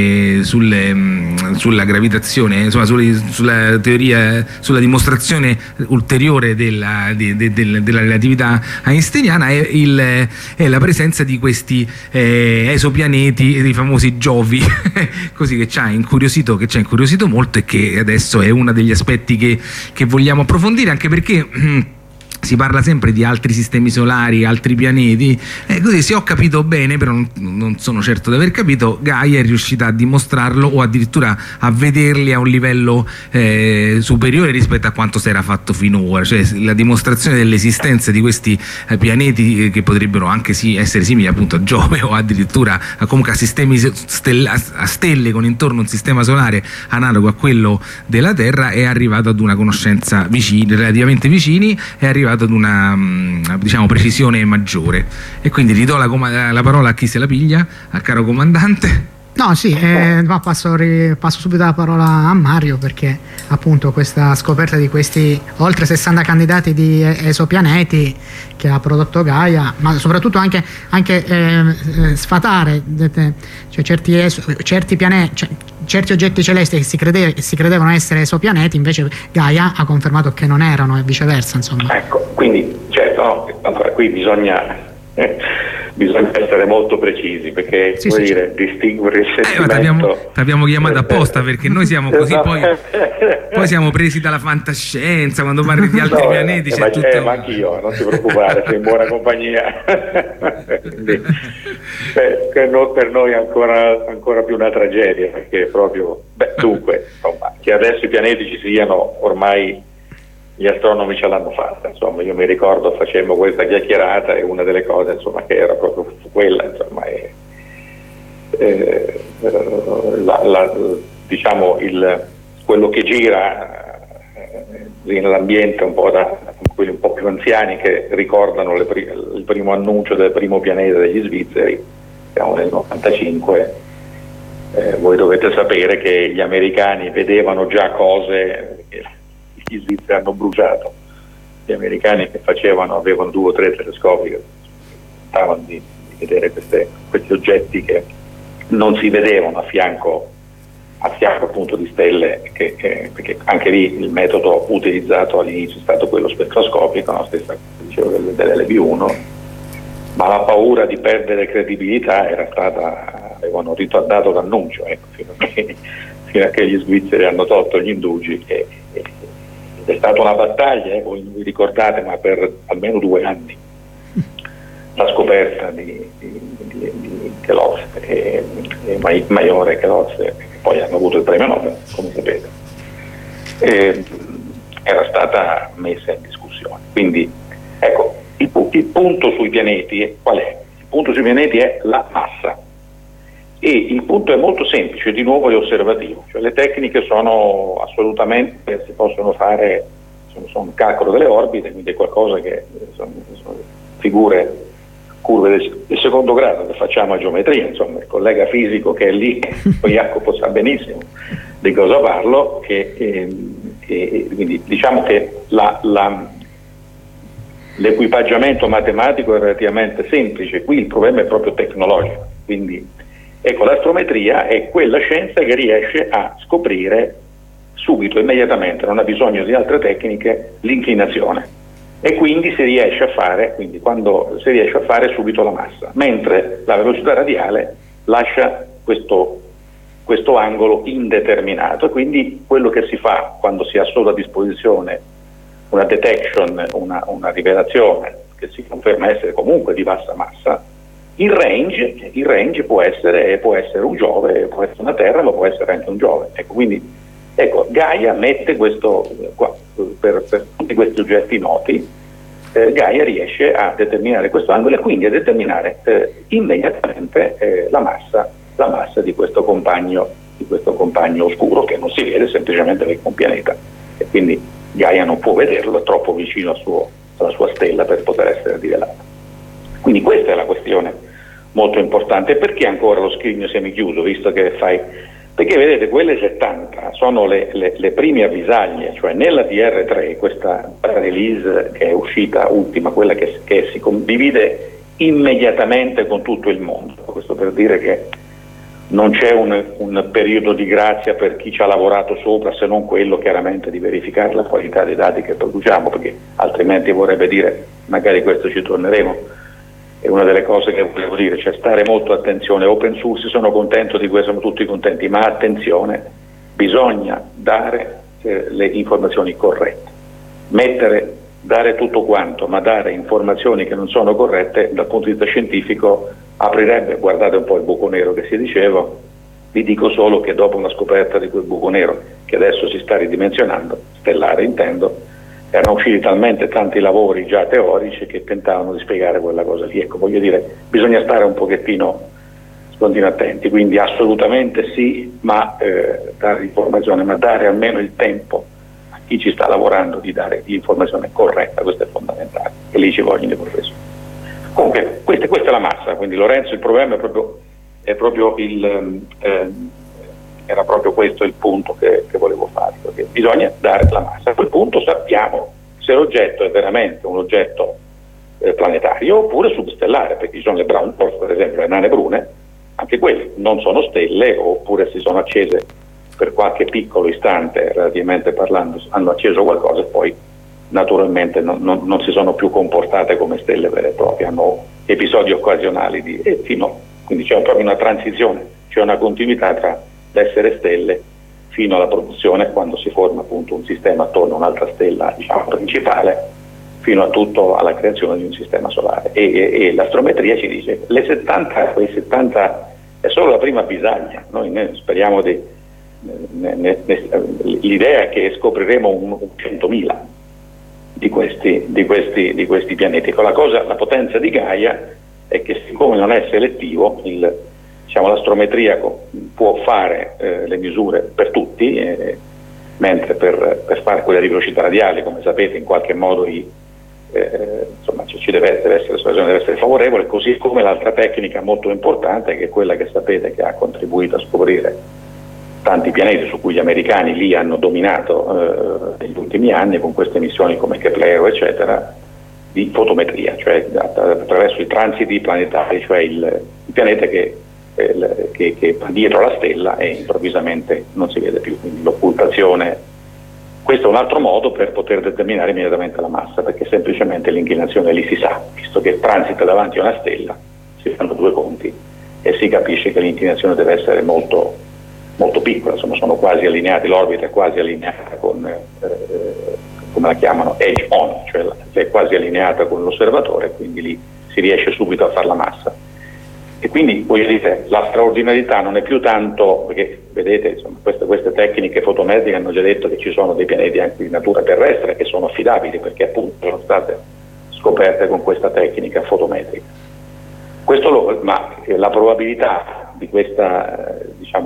sulla gravitazione, insomma, sulla teoria, sulla dimostrazione ulteriore della relatività einsteiniana, è la presenza di questi esopianeti, dei famosi Giovi, così, che ci ha incuriosito molto, e che adesso è uno degli aspetti che vogliamo approfondire, anche perché si parla sempre di altri sistemi solari, altri pianeti, così, se ho capito bene, però non sono certo di aver capito, Gaia è riuscita a dimostrarlo, o addirittura a vederli a un livello superiore rispetto a quanto si era fatto finora, cioè la dimostrazione dell'esistenza di questi pianeti che potrebbero anche essere simili appunto a Giove, o addirittura comunque a sistemi a stelle con intorno un sistema solare analogo a quello della Terra, è arrivato ad una conoscenza relativamente vicini, è arrivato ad una, diciamo, precisione maggiore. E quindi ridò la parola a chi se la piglia, al caro comandante. No, sì, passo subito la parola a Mario, perché appunto questa scoperta di questi oltre 60 candidati di esopianeti che ha prodotto Gaia, ma soprattutto anche sfatare cioè certi pianeti, certi oggetti celesti che si credevano essere esopianeti, invece Gaia ha confermato che non erano, e viceversa, insomma. Ecco, quindi certo, no, allora qui bisogna essere molto precisi, perché dire, distinguere il sentimento. T'abbiamo chiamato apposta, perché noi siamo così, poi siamo presi dalla fantascienza quando parli di altri pianeti. Ma anch'io, non ti preoccupare, sei in buona compagnia. Quindi, per noi è ancora più una tragedia, perché proprio dunque, insomma, che adesso i pianeti ci siano, ormai gli astronomi ce l'hanno fatta, insomma. Io mi ricordo, facemmo questa chiacchierata, e una delle cose, insomma, che era proprio quella, insomma, diciamo quello che gira nell'ambiente, un po' da quelli un po' più anziani che ricordano il primo annuncio del primo pianeta degli svizzeri, siamo nel 95. Voi dovete sapere che gli americani vedevano già cose che gli svizzeri hanno bruciato. Gli americani che avevano 2 o 3 telescopi che tentavano di vedere questi oggetti che non si vedevano a fianco appunto di stelle, perché anche lì il metodo utilizzato all'inizio è stato quello spettroscopico, no? Stessa dicevo dell'LB1, ma la paura di perdere credibilità avevano ritardato l'annuncio, ecco, fino a che gli svizzeri hanno tolto gli indugi, è stata una battaglia, voi non vi ricordate, ma per almeno 2 anni la scoperta di Kellogg's e Majore Kellogg's, che poi hanno avuto il premio Nobel, come sapete, era stata messa in discussione. Quindi ecco, il punto sui pianeti qual è? Il punto sui pianeti è la massa, e il punto è molto semplice, di nuovo è osservativo, cioè le tecniche sono assolutamente, si possono fare, sono un calcolo delle orbite, quindi è qualcosa che sono curve del secondo grado che facciamo a geometria, insomma. Il collega fisico che è lì, poi Jacopo sa benissimo di cosa parlo, quindi diciamo che l'equipaggiamento matematico è relativamente semplice, qui il problema è proprio tecnologico. Quindi ecco, l'astrometria è quella scienza che riesce a scoprire subito, immediatamente, non ha bisogno di altre tecniche, l'inclinazione, e quindi si riesce a fare subito la massa, mentre la velocità radiale lascia questo questo angolo indeterminato, e quindi quello che si fa quando si ha solo a disposizione una detection, una rivelazione che si conferma essere comunque di bassa massa, il range può essere un Giove, può essere una Terra, ma può essere anche un Giove. Quindi Gaia mette questo per tutti questi oggetti noti. Gaia riesce a determinare questo angolo e quindi a determinare immediatamente la massa di questo compagno oscuro, che non si vede semplicemente perché è un pianeta, e quindi Gaia non può vederlo, è troppo vicino alla sua stella per poter essere rivelato. Quindi questa è la questione molto importante. Perché ancora lo scrigno semichiuso, visto che perché vedete, quelle 70 sono le prime avvisaglie, cioè nella DR3, questa release che è uscita ultima, quella che si condivide immediatamente con tutto il mondo. Questo per dire che non c'è un periodo di grazia per chi ci ha lavorato sopra, se non quello chiaramente di verificare la qualità dei dati che produciamo, perché altrimenti vorrebbe dire, magari questo ci torneremo. È una delle cose che volevo dire, cioè stare molto attenzione. Open source, sono contento di questo, siamo tutti contenti, ma attenzione, bisogna dare le informazioni corrette. Dare tutto quanto, ma dare informazioni che non sono corrette dal punto di vista scientifico aprirebbe, guardate un po' il buco nero che si diceva. Vi dico solo che dopo una scoperta di quel buco nero, che adesso si sta ridimensionando, stellare intendo, erano usciti talmente tanti lavori già teorici che tentavano di spiegare quella cosa lì. Voglio dire, bisogna stare un pochettino attenti, quindi assolutamente sì, ma dare informazione, ma dare almeno il tempo a chi ci sta lavorando di dare l'informazione corretta. Questo è fondamentale, e lì ci vogliono i professori. Comunque questa è la massa, quindi Lorenzo, il problema era proprio questo il punto che volevo fare, perché bisogna dare la massa. A quel punto sappiamo se l'oggetto è veramente un oggetto planetario oppure substellare, perché ci sono le brown dwarf, per esempio le nane brune, anche quelle non sono stelle, oppure si sono accese per qualche piccolo istante, relativamente parlando, hanno acceso qualcosa e poi naturalmente non si sono più comportate come stelle vere e proprie, hanno episodi occasionali quindi c'è proprio una transizione, c'è una continuità tra l'essere stelle fino alla produzione, quando si forma appunto un sistema attorno a un'altra stella, diciamo, principale, fino a tutto alla creazione di un sistema solare. E l'astrometria ci dice quei 70 è solo la prima bisaglia. Noi speriamo l'idea è che scopriremo un 100.000 di questi pianeti. La potenza di Gaia è che, siccome non è selettivo, l'astrometria può fare le misure per tutti, mentre per fare quelle di velocità radiali, come sapete, in qualche modo ci deve essere favorevole, così come l'altra tecnica molto importante, che è quella che sapete che ha contribuito a scoprire tanti pianeti su cui gli americani lì hanno dominato negli ultimi anni, con queste missioni come Keplero eccetera, di fotometria, cioè attraverso i transiti planetari, cioè il pianeta che va dietro la stella e improvvisamente non si vede più, quindi l'occultazione. Questo è un altro modo per poter determinare immediatamente la massa, perché semplicemente l'inclinazione lì si sa, visto che transita davanti a una stella, si fanno due conti e si capisce che l'inclinazione deve essere molto, molto piccola, sono quasi allineati, l'orbita è quasi allineata con, come la chiamano, edge on, cioè è quasi allineata con l'osservatore, quindi lì si riesce subito a fare la massa. E quindi, voglio dire, la straordinarietà non è più tanto, perché vedete, queste tecniche fotometriche hanno già detto che ci sono dei pianeti anche di natura terrestre che sono affidabili, perché appunto sono state scoperte con questa tecnica fotometrica. Ma la probabilità di questa,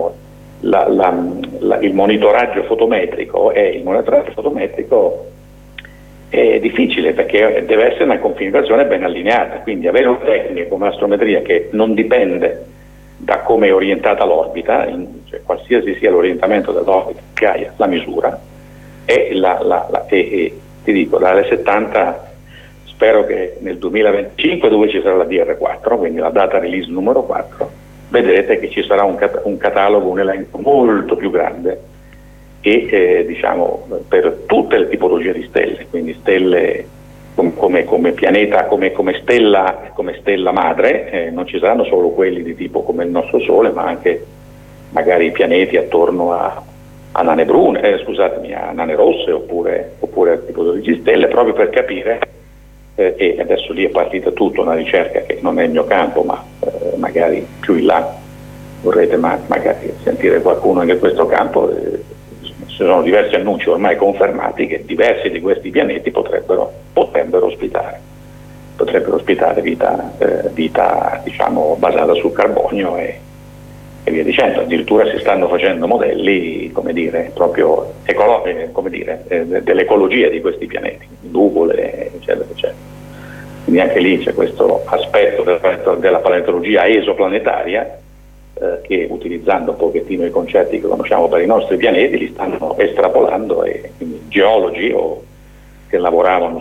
il monitoraggio fotometrico è difficile, perché deve essere una configurazione ben allineata, quindi avere una tecnica come l'astrometria che non dipende da come è orientata l'orbita, cioè qualsiasi sia l'orientamento dell'orbita, Gaia la misura, e ti dico, dalle 70 spero che nel 2025, dove ci sarà la DR4, quindi la data release numero 4, vedrete che ci sarà un catalogo, un elenco molto più grande, e per tutte le tipologie di stelle, quindi stelle come pianeta, come stella madre, non ci saranno solo quelli di tipo come il nostro Sole, ma anche magari i pianeti attorno a nane brune, scusatemi, a nane rosse oppure a tipo 12 stelle, proprio per capire, e adesso lì è partita tutta una ricerca che non è il mio campo, ma magari più in là vorrete magari sentire qualcuno anche in questo campo. Ci sono diversi annunci ormai confermati che diversi di questi pianeti potrebbero ospitare vita diciamo basata sul carbonio e via dicendo. Addirittura si stanno facendo modelli, come dire, proprio dell'ecologia di questi pianeti, nuvole, eccetera, eccetera. Quindi anche lì c'è questo aspetto della paleontologia esoplanetaria, che utilizzando un pochettino i concetti che conosciamo per i nostri pianeti li stanno estrapolando, e quindi geologi che lavoravano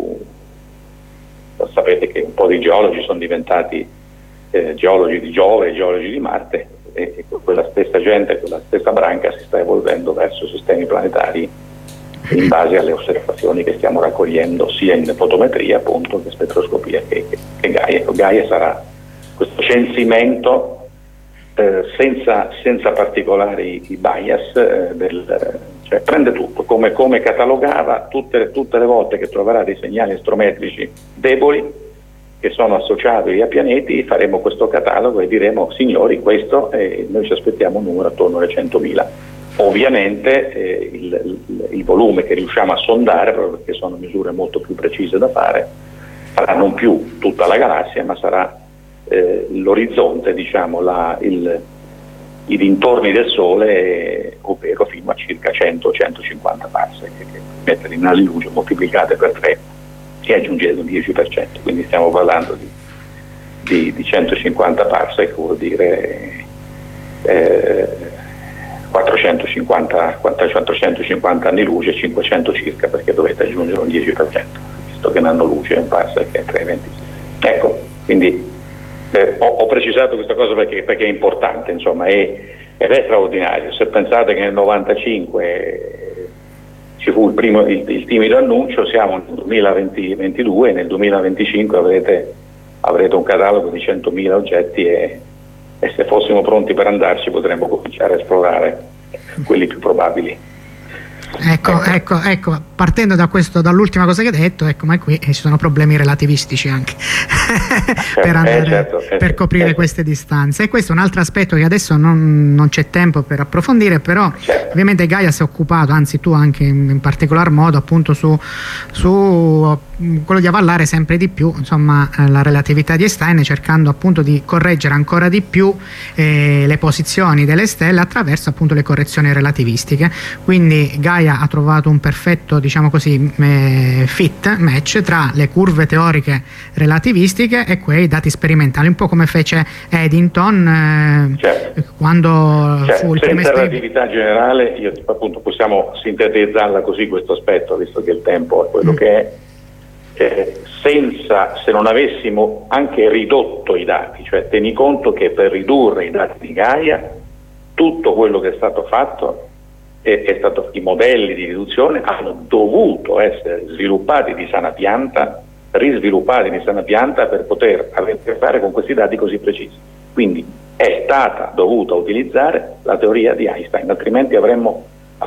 sapete che un po' di geologi sono diventati geologi di Giove, geologi di Marte, e quella stessa gente, quella stessa branca si sta evolvendo verso sistemi planetari in base alle osservazioni che stiamo raccogliendo sia in fotometria appunto che spettroscopia che Gaia. Gaia sarà questo censimento senza particolari bias, cioè prende tutto, come catalogava tutte le volte che troverà dei segnali astrometrici deboli che sono associati a pianeti. Faremo questo catalogo e diremo: signori, questo noi ci aspettiamo un numero attorno alle 100.000. Ovviamente il volume che riusciamo a sondare, proprio perché sono misure molto più precise da fare, sarà non più tutta la galassia, ma sarà l'orizzonte, diciamo, i dintorni del Sole, ovvero fino a circa 100-150 parsec, che mettere in ali luce moltiplicate per 3 e aggiungete un 10%, quindi stiamo parlando di 150 parsec, vuol dire 450 anni luce, 500 circa, perché dovete aggiungere un 10%, visto che un anno luce è un parsec che è 3,26. Ecco, quindi ho precisato questa cosa perché è importante, insomma, ed è straordinario. Se pensate che nel 95 ci fu il timido annuncio, siamo nel 2022 e nel 2025 avrete un catalogo di 100.000 oggetti e se fossimo pronti per andarci potremmo cominciare a esplorare quelli più probabili. Ecco, partendo dall'ultima cosa che hai detto, ma qui ci sono problemi relativistici anche per coprire queste distanze, e questo è un altro aspetto che adesso non c'è tempo per approfondire, però ovviamente Gaia si è occupato, anzi tu anche in particolar modo, appunto su quello di avallare sempre di più, insomma, la relatività di Einstein, cercando appunto di correggere ancora di più le posizioni delle stelle attraverso appunto le correzioni relativistiche. Quindi Gaia ha trovato un perfetto, diciamo così, match tra le curve teoriche relativistiche e quei dati sperimentali, un po' come fece Eddington quando fu il primo senza relatività generale. Appunto possiamo sintetizzarla così, questo aspetto, visto che il tempo è quello che è. Se non avessimo anche ridotto i dati, cioè tieni conto che per ridurre i dati di Gaia tutto quello che è stato fatto i modelli di riduzione hanno dovuto essere sviluppati di sana pianta, risviluppati di sana pianta, per poter avere a che fare con questi dati così precisi. Quindi è stata dovuta utilizzare la teoria di Einstein, altrimenti avremmo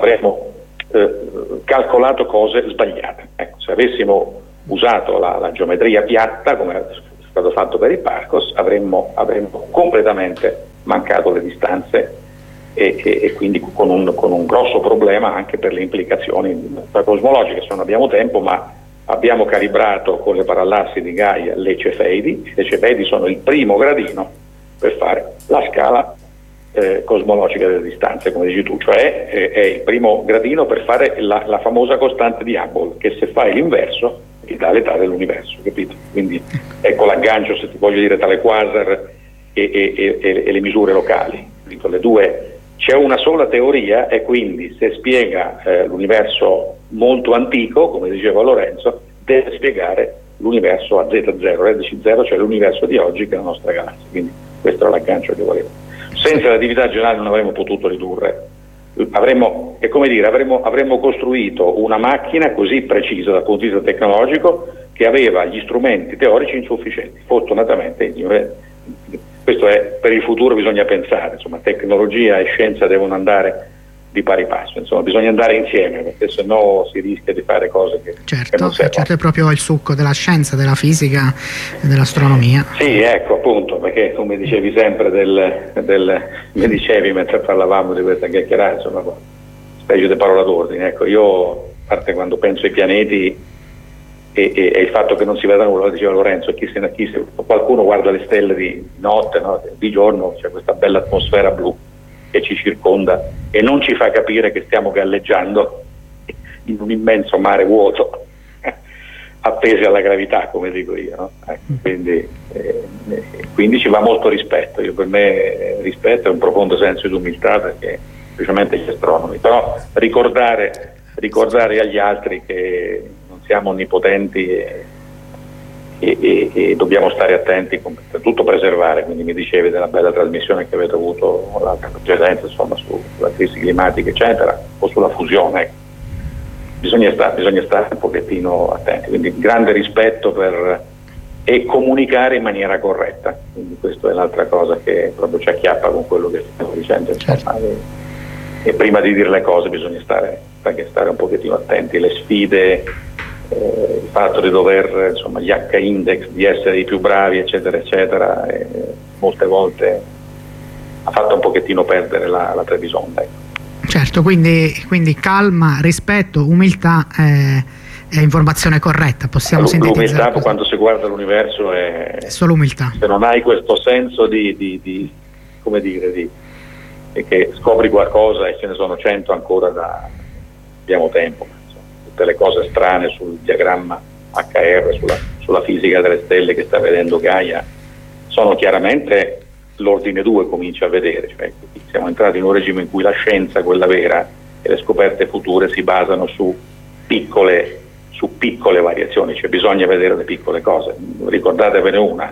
calcolato cose sbagliate. Ecco, se avessimo usato la geometria piatta, come è stato fatto per i Parcos, avremmo completamente mancato le distanze e quindi con un grosso problema anche per le implicazioni cosmologiche. Se non abbiamo tempo, ma abbiamo calibrato con le parallassi di Gaia le cefeidi. Le cefeidi sono il primo gradino per fare la scala cosmologica delle distanze, come dici tu, cioè è il primo gradino per fare la famosa costante di Hubble, che se fai l'inverso ti dà l'età dell'universo, capito? Quindi ecco l'aggancio, se ti voglio dire, tra le quasar e le misure locali. Le due, c'è una sola teoria, e quindi se spiega l'universo molto antico, come diceva Lorenzo, deve spiegare l'universo a Z0, RC0, cioè l'universo di oggi, che è la nostra galassia. Quindi questo era l'aggancio che volevo. Senza relatività generale non avremmo potuto ridurre, avremmo costruito una macchina così precisa dal punto di vista tecnologico che aveva gli strumenti teorici insufficienti. Fortunatamente questo è per il futuro, bisogna pensare, insomma, tecnologia e scienza devono andare di pari passo, insomma, bisogna andare insieme, perché sennò si rischia di fare cose che non servono. Certo, è proprio il succo della scienza, della fisica e dell'astronomia. Sì, ecco, appunto, perché come dicevi sempre mi dicevi mentre parlavamo di questa chiacchierata, insomma, specie di parola d'ordine, ecco, io, a parte quando penso ai pianeti e il fatto che non si veda nulla, diceva Lorenzo, qualcuno guarda le stelle di notte, no? Di giorno c'è questa bella atmosfera blu che ci circonda e non ci fa capire che stiamo galleggiando in un immenso mare vuoto appesi alla gravità, come dico io, no? Quindi ci va molto rispetto. Per me rispetto è un profondo senso di umiltà, perché specialmente gli astronomi, però ricordare agli altri che non siamo onnipotenti e dobbiamo stare attenti, tutto preservare. Quindi mi dicevi della bella trasmissione che avete avuto l'altra precedenza, insomma, sulla crisi climatica eccetera, o sulla fusione, ecco. Bisogna stare un pochettino attenti, quindi grande rispetto e comunicare in maniera corretta, quindi questa è l'altra cosa che proprio ci acchiappa con quello che stiamo dicendo, insomma. E prima di dire le cose bisogna stare un pochettino attenti. Le sfide, il fatto di dover, insomma, gli H-index, di essere i più bravi eccetera eccetera, molte volte ha fatto un pochettino perdere la Trebisonda, ecco. Certo, quindi calma, rispetto, umiltà e informazione corretta, possiamo sintetizzare. L'umiltà quando si guarda l'universo è solo umiltà. Se non hai questo senso di come dire, che scopri qualcosa e ce ne sono 100 ancora abbiamo tempo, insomma, tutte le cose strane sul diagramma HR, sulla fisica delle stelle che sta vedendo Gaia, sono chiaramente l'ordine 2 comincia a vedere, cioè siamo entrati in un regime in cui la scienza, quella vera, e le scoperte future si basano su piccole variazioni, cioè bisogna vedere le piccole cose. Ricordatevene una,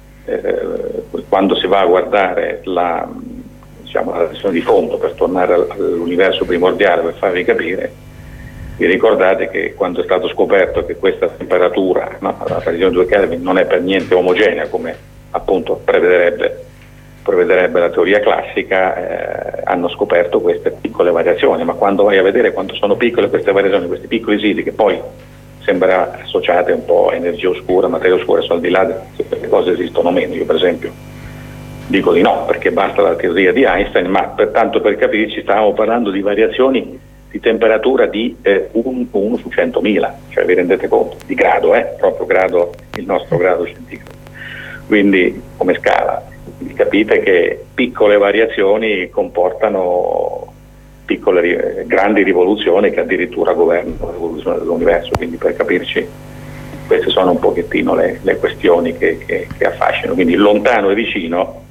quando si va a guardare la radiazione di fondo, per tornare all'universo primordiale, per farvi capire, vi ricordate che quando è stato scoperto che questa temperatura, no, la radiazione 2 Kelvin, non è per niente omogenea, come appunto prevederebbe la teoria classica, hanno scoperto queste piccole variazioni, ma quando vai a vedere quanto sono piccole queste variazioni, questi piccoli siti che poi sembra associate un po' a energia oscura, materia oscura, sono al di là se queste cose esistono o meno. Io per esempio dico di no, perché basta la teoria di Einstein, ma tanto per capirci stavamo parlando di variazioni di temperatura di 1 su 100.000, cioè vi rendete conto, di grado, proprio grado, il nostro grado scientifico, quindi come scala. Capite che piccole variazioni comportano grandi rivoluzioni che addirittura governano l'evoluzione dell'universo, quindi per capirci queste sono un pochettino le questioni che affascinano. Quindi lontano e vicino,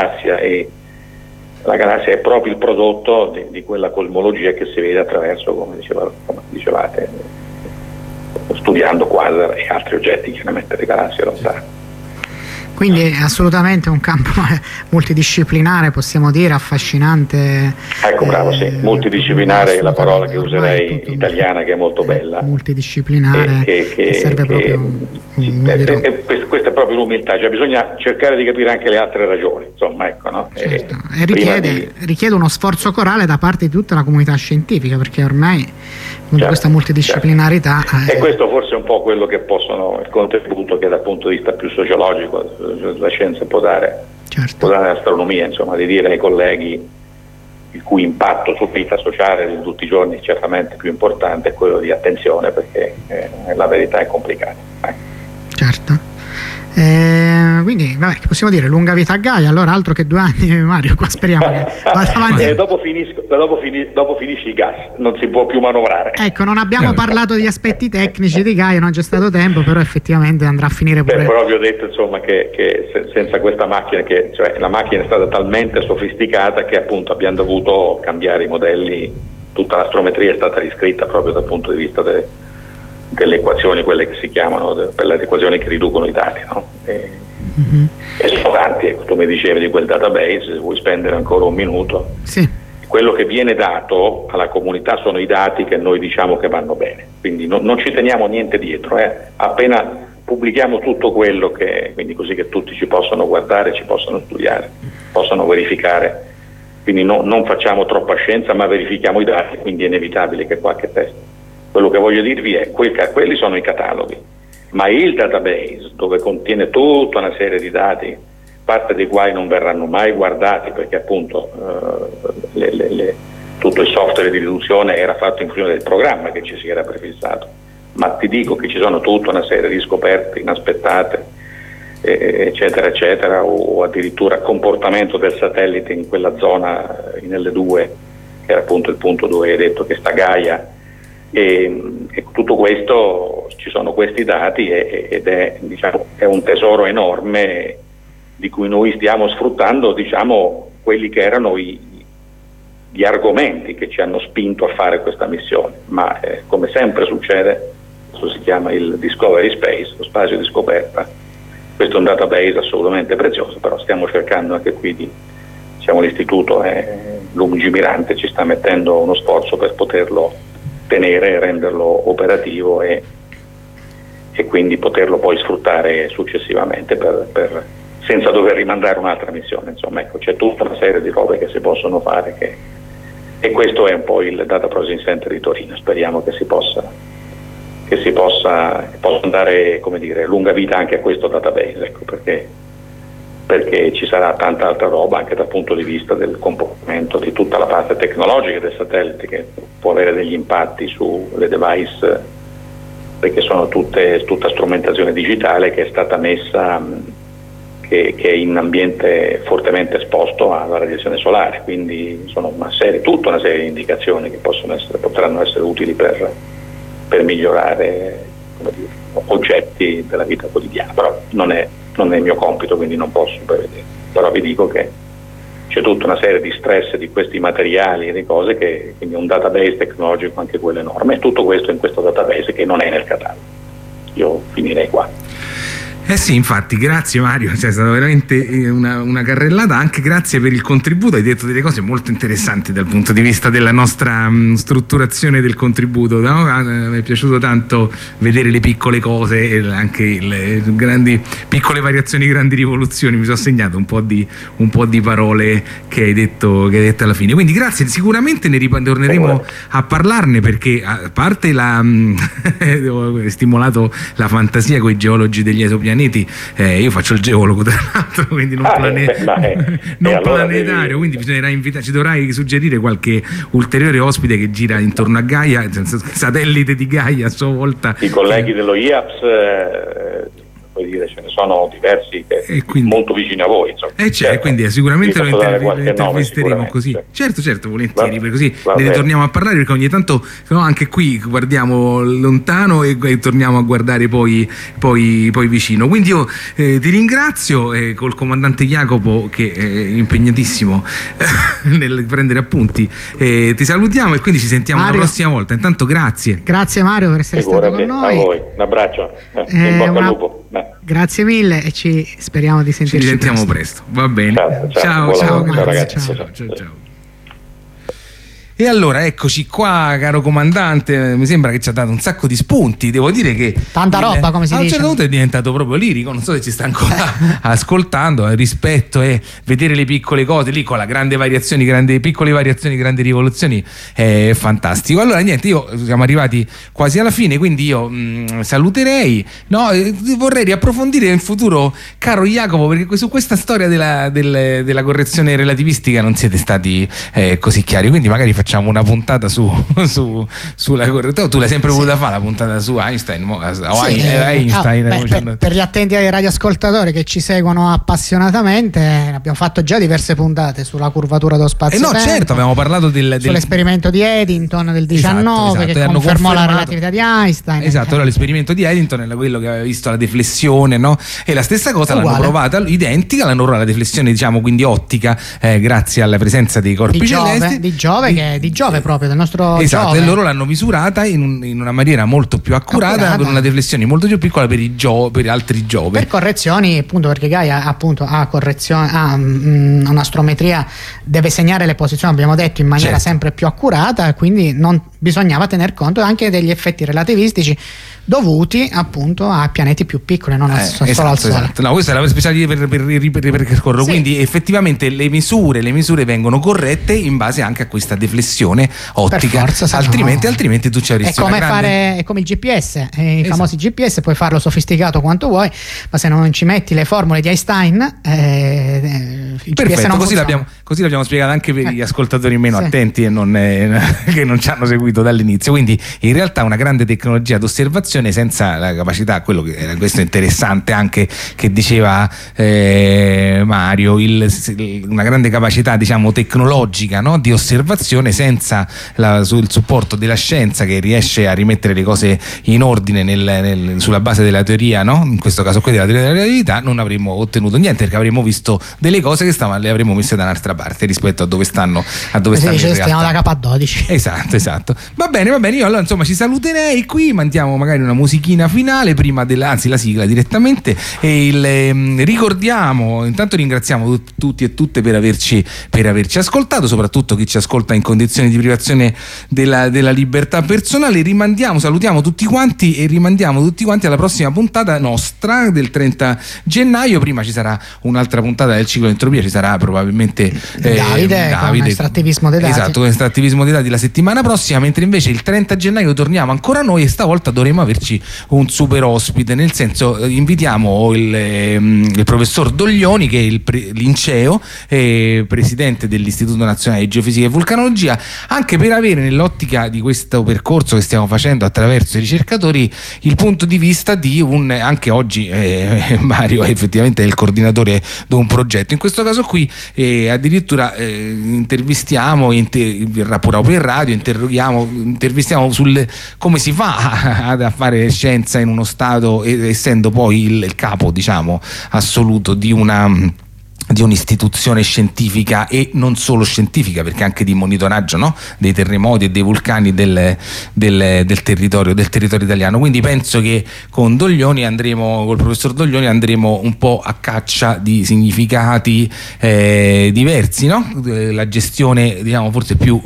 la galassia è proprio il prodotto di quella cosmologia che si vede attraverso, come dicevate, studiando quasar e altri oggetti, chiaramente le galassie lontane. Quindi è assolutamente un campo multidisciplinare, possiamo dire, affascinante. Ecco, bravo, sì, multidisciplinare è la parola che userei, italiana, che è molto bella. Multidisciplinare, che serve proprio questa è proprio l'umiltà, cioè bisogna cercare di capire anche le altre ragioni, insomma, ecco, no? Certo. E richiede uno sforzo corale da parte di tutta la comunità scientifica, perché ormai questa multidisciplinarità... E questo forse è un po' quello che il contributo che dal punto di vista più sociologico la scienza può dare all'astronomia, insomma, di dire ai colleghi il cui impatto sulla vita sociale di tutti i giorni è certamente più importante è quello di attenzione, perché la verità è complicata. Certo. Quindi che possiamo dire, lunga vita a Gaia, allora altro che 2 anni, Mario, qua speriamo che vada avanti. Dopo finisce il gas, non si può più manovrare. Ecco, non abbiamo parlato di aspetti tecnici di Gaia, non c'è stato tempo, però effettivamente andrà a finire pure. Però vi ho detto, insomma, che senza questa macchina, cioè la macchina è stata talmente sofisticata che appunto abbiamo dovuto cambiare i modelli, tutta l'astrometria è stata riscritta proprio dal punto di vista delle equazioni, quelle che si chiamano per le equazioni che riducono i dati, no? E sono tanti, tu mi dicevi di quel database, se vuoi spendere ancora un minuto. Sì. Quello che viene dato alla comunità sono i dati che noi diciamo che vanno bene, quindi non ci teniamo niente dietro, appena pubblichiamo tutto quello che, quindi così che tutti ci possono guardare, ci possono studiare, possono verificare. Quindi non facciamo troppa scienza, ma verifichiamo i dati, quindi è inevitabile che qualche test. Quello che voglio dirvi è quelli sono i cataloghi, ma il database, dove contiene tutta una serie di dati, parte dei quali non verranno mai guardati perché appunto tutto il software di riduzione era fatto in funzione del programma che ci si era prefissato, ma ti dico che ci sono tutta una serie di scoperte inaspettate, eccetera eccetera, o addirittura comportamento del satellite in quella zona in L2, che era appunto il punto dove hai detto che sta Gaia, e tutto questo, ci sono questi dati ed è, diciamo, è un tesoro enorme di cui noi stiamo sfruttando, diciamo, quelli che erano gli argomenti che ci hanno spinto a fare questa missione, ma come sempre succede, questo si chiama il Discovery Space, lo spazio di scoperta. Questo è un database assolutamente prezioso, però stiamo cercando anche qui l'istituto è lungimirante, ci sta mettendo uno sforzo per poterlo tenere, renderlo operativo e quindi poterlo poi sfruttare successivamente senza dover rimandare un'altra missione. Insomma, ecco, c'è tutta una serie di cose che si possono fare e questo è un po' il Data Processing Center di Torino. Speriamo che si possa dare, come dire, lunga vita anche a questo database, ecco, perché ci sarà tanta altra roba anche dal punto di vista del comportamento di tutta la parte tecnologica del satellite, che può avere degli impatti sulle device, perché sono tutta strumentazione digitale che è stata messa, che è in ambiente fortemente esposto alla radiazione solare, quindi sono tutta una serie di indicazioni che potranno essere utili per migliorare, come dire, oggetti della vita quotidiana, però non è il mio compito, quindi non posso prevedere. Però vi dico che c'è tutta una serie di stress di questi materiali e di cose quindi un database tecnologico anche quello enorme, e tutto questo in questo database che non è nel catalogo. Io finirei qua. Sì, infatti, grazie Mario, è stata veramente una carrellata, anche grazie per il contributo, hai detto delle cose molto interessanti dal punto di vista della nostra strutturazione del contributo, no? Mi è piaciuto tanto vedere le piccole cose e anche le piccole variazioni, grandi rivoluzioni. Mi sono segnato un po' di parole che hai detto alla fine, quindi grazie, sicuramente ne torneremo a parlarne, perché a parte ho stimolato la fantasia con i geologi degli esopianeti. Io faccio il geologo tra l'altro, quindi non planetario, quindi bisognerà ci dovrai suggerire qualche ulteriore ospite che gira intorno a Gaia, satellite di Gaia a sua volta. I colleghi dello IAPS, ce ne sono diversi molto vicini a voi, quindi sicuramente lo intervisteremo così. Certo, volentieri, perché così ne ritorniamo a parlare, perché ogni tanto anche qui guardiamo lontano e torniamo a guardare poi vicino. Quindi io ti ringrazio, col comandante Jacopo, che è impegnatissimo nel prendere appunti, ti salutiamo e quindi ci sentiamo Mario, la prossima volta. Intanto grazie Mario per essere stato con noi. A voi un abbraccio, in bocca al lupo. Grazie mille e speriamo di sentirci. Ci sentiamo presto. Va bene. Ciao ragazzi. Ciao. E allora eccoci qua, caro comandante, mi sembra che ci ha dato un sacco di spunti, devo dire che tanta roba, come si dice. A un certo punto è diventato proprio lirico, non so se ci sta ancora ascoltando, rispetto e vedere le piccole cose lì con la piccole variazioni, grandi rivoluzioni, è fantastico. Allora niente, siamo arrivati quasi alla fine, quindi io saluterei, vorrei riapprofondire in futuro, caro Jacopo, perché su questa storia della correzione relativistica non siete stati così chiari, quindi magari facciamo una puntata sulla correzione. Tu l'hai sempre voluta fare la puntata su Einstein, per gli attenti ai radioascoltatori che ci seguono appassionatamente, abbiamo fatto già diverse puntate sulla curvatura dello spazio-tempo. Certo, abbiamo parlato sull'esperimento di Eddington del 19 che confermò la relatività di Einstein. Esatto, era l'esperimento di Eddington, era quello che aveva visto la deflessione, no? E la stessa cosa l'hanno provata, identica, l'hanno provata la deflessione, quindi ottica, grazie alla presenza dei corpi celesti di Giove proprio, del nostro Giove. Giove. E loro l'hanno misurata in una maniera molto più accurata, con una deflessione molto più piccola per altri Giove. Per correzioni, appunto, perché Gaia appunto ha un'astrometria, deve segnare le posizioni, abbiamo detto, in maniera sempre più accurata, quindi non bisognava tener conto anche degli effetti relativistici dovuti appunto a pianeti più piccoli, non solo al Sole. Esatto. No, questa è la specialità per ripercorrere. Sì. Quindi effettivamente le misure vengono corrette in base anche a questa deflessione ottica. Per forza, altrimenti tu ci avresti è come il GPS, i famosi GPS, puoi farlo sofisticato quanto vuoi, ma se non ci metti le formule di Einstein, il GPS non funziona. Così l'abbiamo spiegato anche per gli ascoltatori meno attenti e che non ci hanno seguito dall'inizio. Quindi in realtà una grande tecnologia d'osservazione senza la capacità, quello che era questo interessante anche che diceva Mario, una grande capacità diciamo tecnologica, no? Di osservazione senza il supporto della scienza che riesce a rimettere le cose in ordine sulla base della teoria, no? In questo caso qui della teoria della relatività, non avremmo ottenuto niente, perché avremmo visto delle cose che le avremmo messe da un'altra parte rispetto a dove stanno in realtà. Stiamo da K12. Esatto. Va bene, io allora insomma ci saluterei qui, mandiamo magari una musichina finale prima anzi la sigla direttamente, e intanto ringraziamo tutti e tutte per averci ascoltato, soprattutto chi ci ascolta in condizioni di privazione della libertà personale. Salutiamo tutti quanti e rimandiamo tutti quanti alla prossima puntata nostra del 30 gennaio. Prima ci sarà un'altra puntata del ciclo Entropia, ci sarà probabilmente Davide con estrattivismo dei dati. Esatto, con estrattivismo dei dati la settimana prossima, mentre invece il 30 gennaio torniamo ancora noi, e stavolta dovremo averci un super ospite, nel senso invitiamo il professor Doglioni, che è linceo e presidente dell'Istituto Nazionale di Geofisica e Vulcanologia, anche per avere nell'ottica di questo percorso che stiamo facendo attraverso i ricercatori il punto di vista di anche oggi Mario è effettivamente il coordinatore di un progetto, in questo caso qui addirittura intervistiamo, verrà pure per radio, intervistiamo sul come si fa a fare scienza in uno stato, essendo poi il capo diciamo assoluto di un'istituzione scientifica, e non solo scientifica, perché anche di monitoraggio, no? Dei terremoti e dei vulcani del territorio italiano. Quindi penso che col professor Doglioni andremo un po' a caccia di significati diversi, no? La gestione diciamo forse più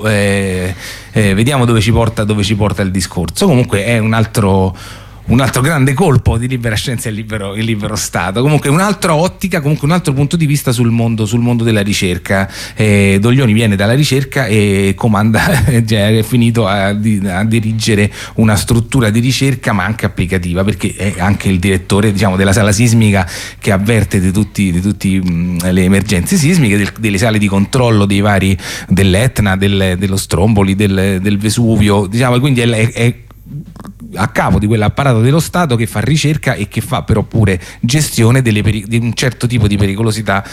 vediamo dove ci porta il discorso. Comunque è un altro grande colpo di Libera Scienza e libero Stato. Comunque un'altra ottica, comunque un altro punto di vista sul mondo della ricerca. Doglioni viene dalla ricerca e comanda, è finito a dirigere una struttura di ricerca ma anche applicativa, perché è anche il direttore diciamo della sala sismica che avverte di tutte le emergenze sismiche, delle sale di controllo dell'Etna, dello Stromboli, del Vesuvio, diciamo, quindi è a capo di quell'apparato dello Stato che fa ricerca e che fa però pure gestione di un certo tipo di pericolosità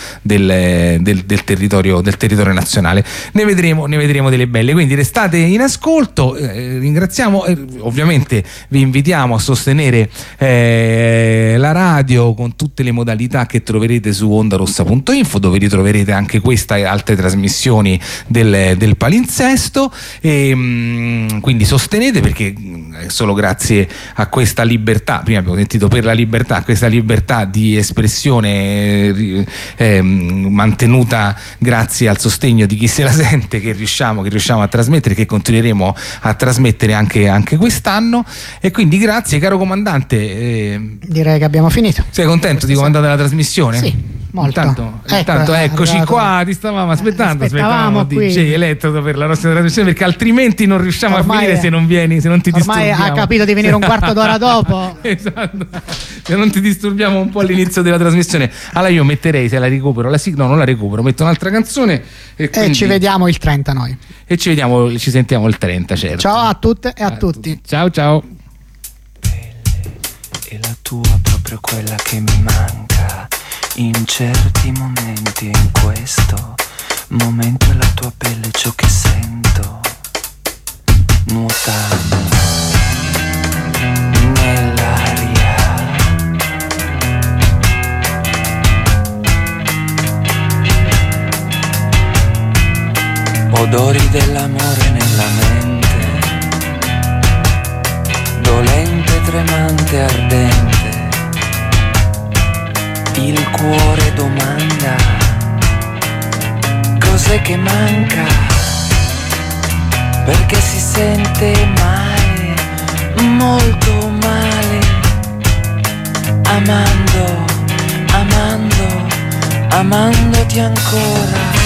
del territorio nazionale. Ne vedremo delle belle, quindi restate in ascolto. Ringraziamo, ovviamente vi invitiamo a sostenere la radio con tutte le modalità che troverete su ondarossa.info, dove ritroverete anche questa e altre trasmissioni del palinsesto, e quindi sostenete, perché solo grazie a questa libertà, prima abbiamo sentito per la libertà, questa libertà di espressione mantenuta grazie al sostegno di chi se la sente, che riusciamo a trasmettere, che continueremo a trasmettere anche quest'anno. E quindi grazie, caro comandante. Direi che abbiamo finito. Sei contento di comandare la trasmissione? Sì. Molto. Intanto eccoci qua, ti stavamo aspettavamo DJ Elettrodo per la nostra trasmissione, perché altrimenti non riusciamo a finire se non vieni, se non ti disturbiamo. Ormai ha capito di venire un quarto d'ora dopo. Esatto, se non ti disturbiamo un po' all'inizio della trasmissione. Allora io metterei, se la recupero, no, non la recupero, metto un'altra canzone e ci vediamo il 30 noi. E ci sentiamo il 30, certo. Ciao a tutte e a tutti. Ciao. E la tua proprio quella che mi manca in certi momenti, e in questo momento è la tua pelle ciò che sento, nuotando nell'aria. Odori dell'amore nella mente, dolente, tremante, ardente. Il cuore domanda cos'è che manca perché si sente male, molto male, amando, amando, amandoti ancora.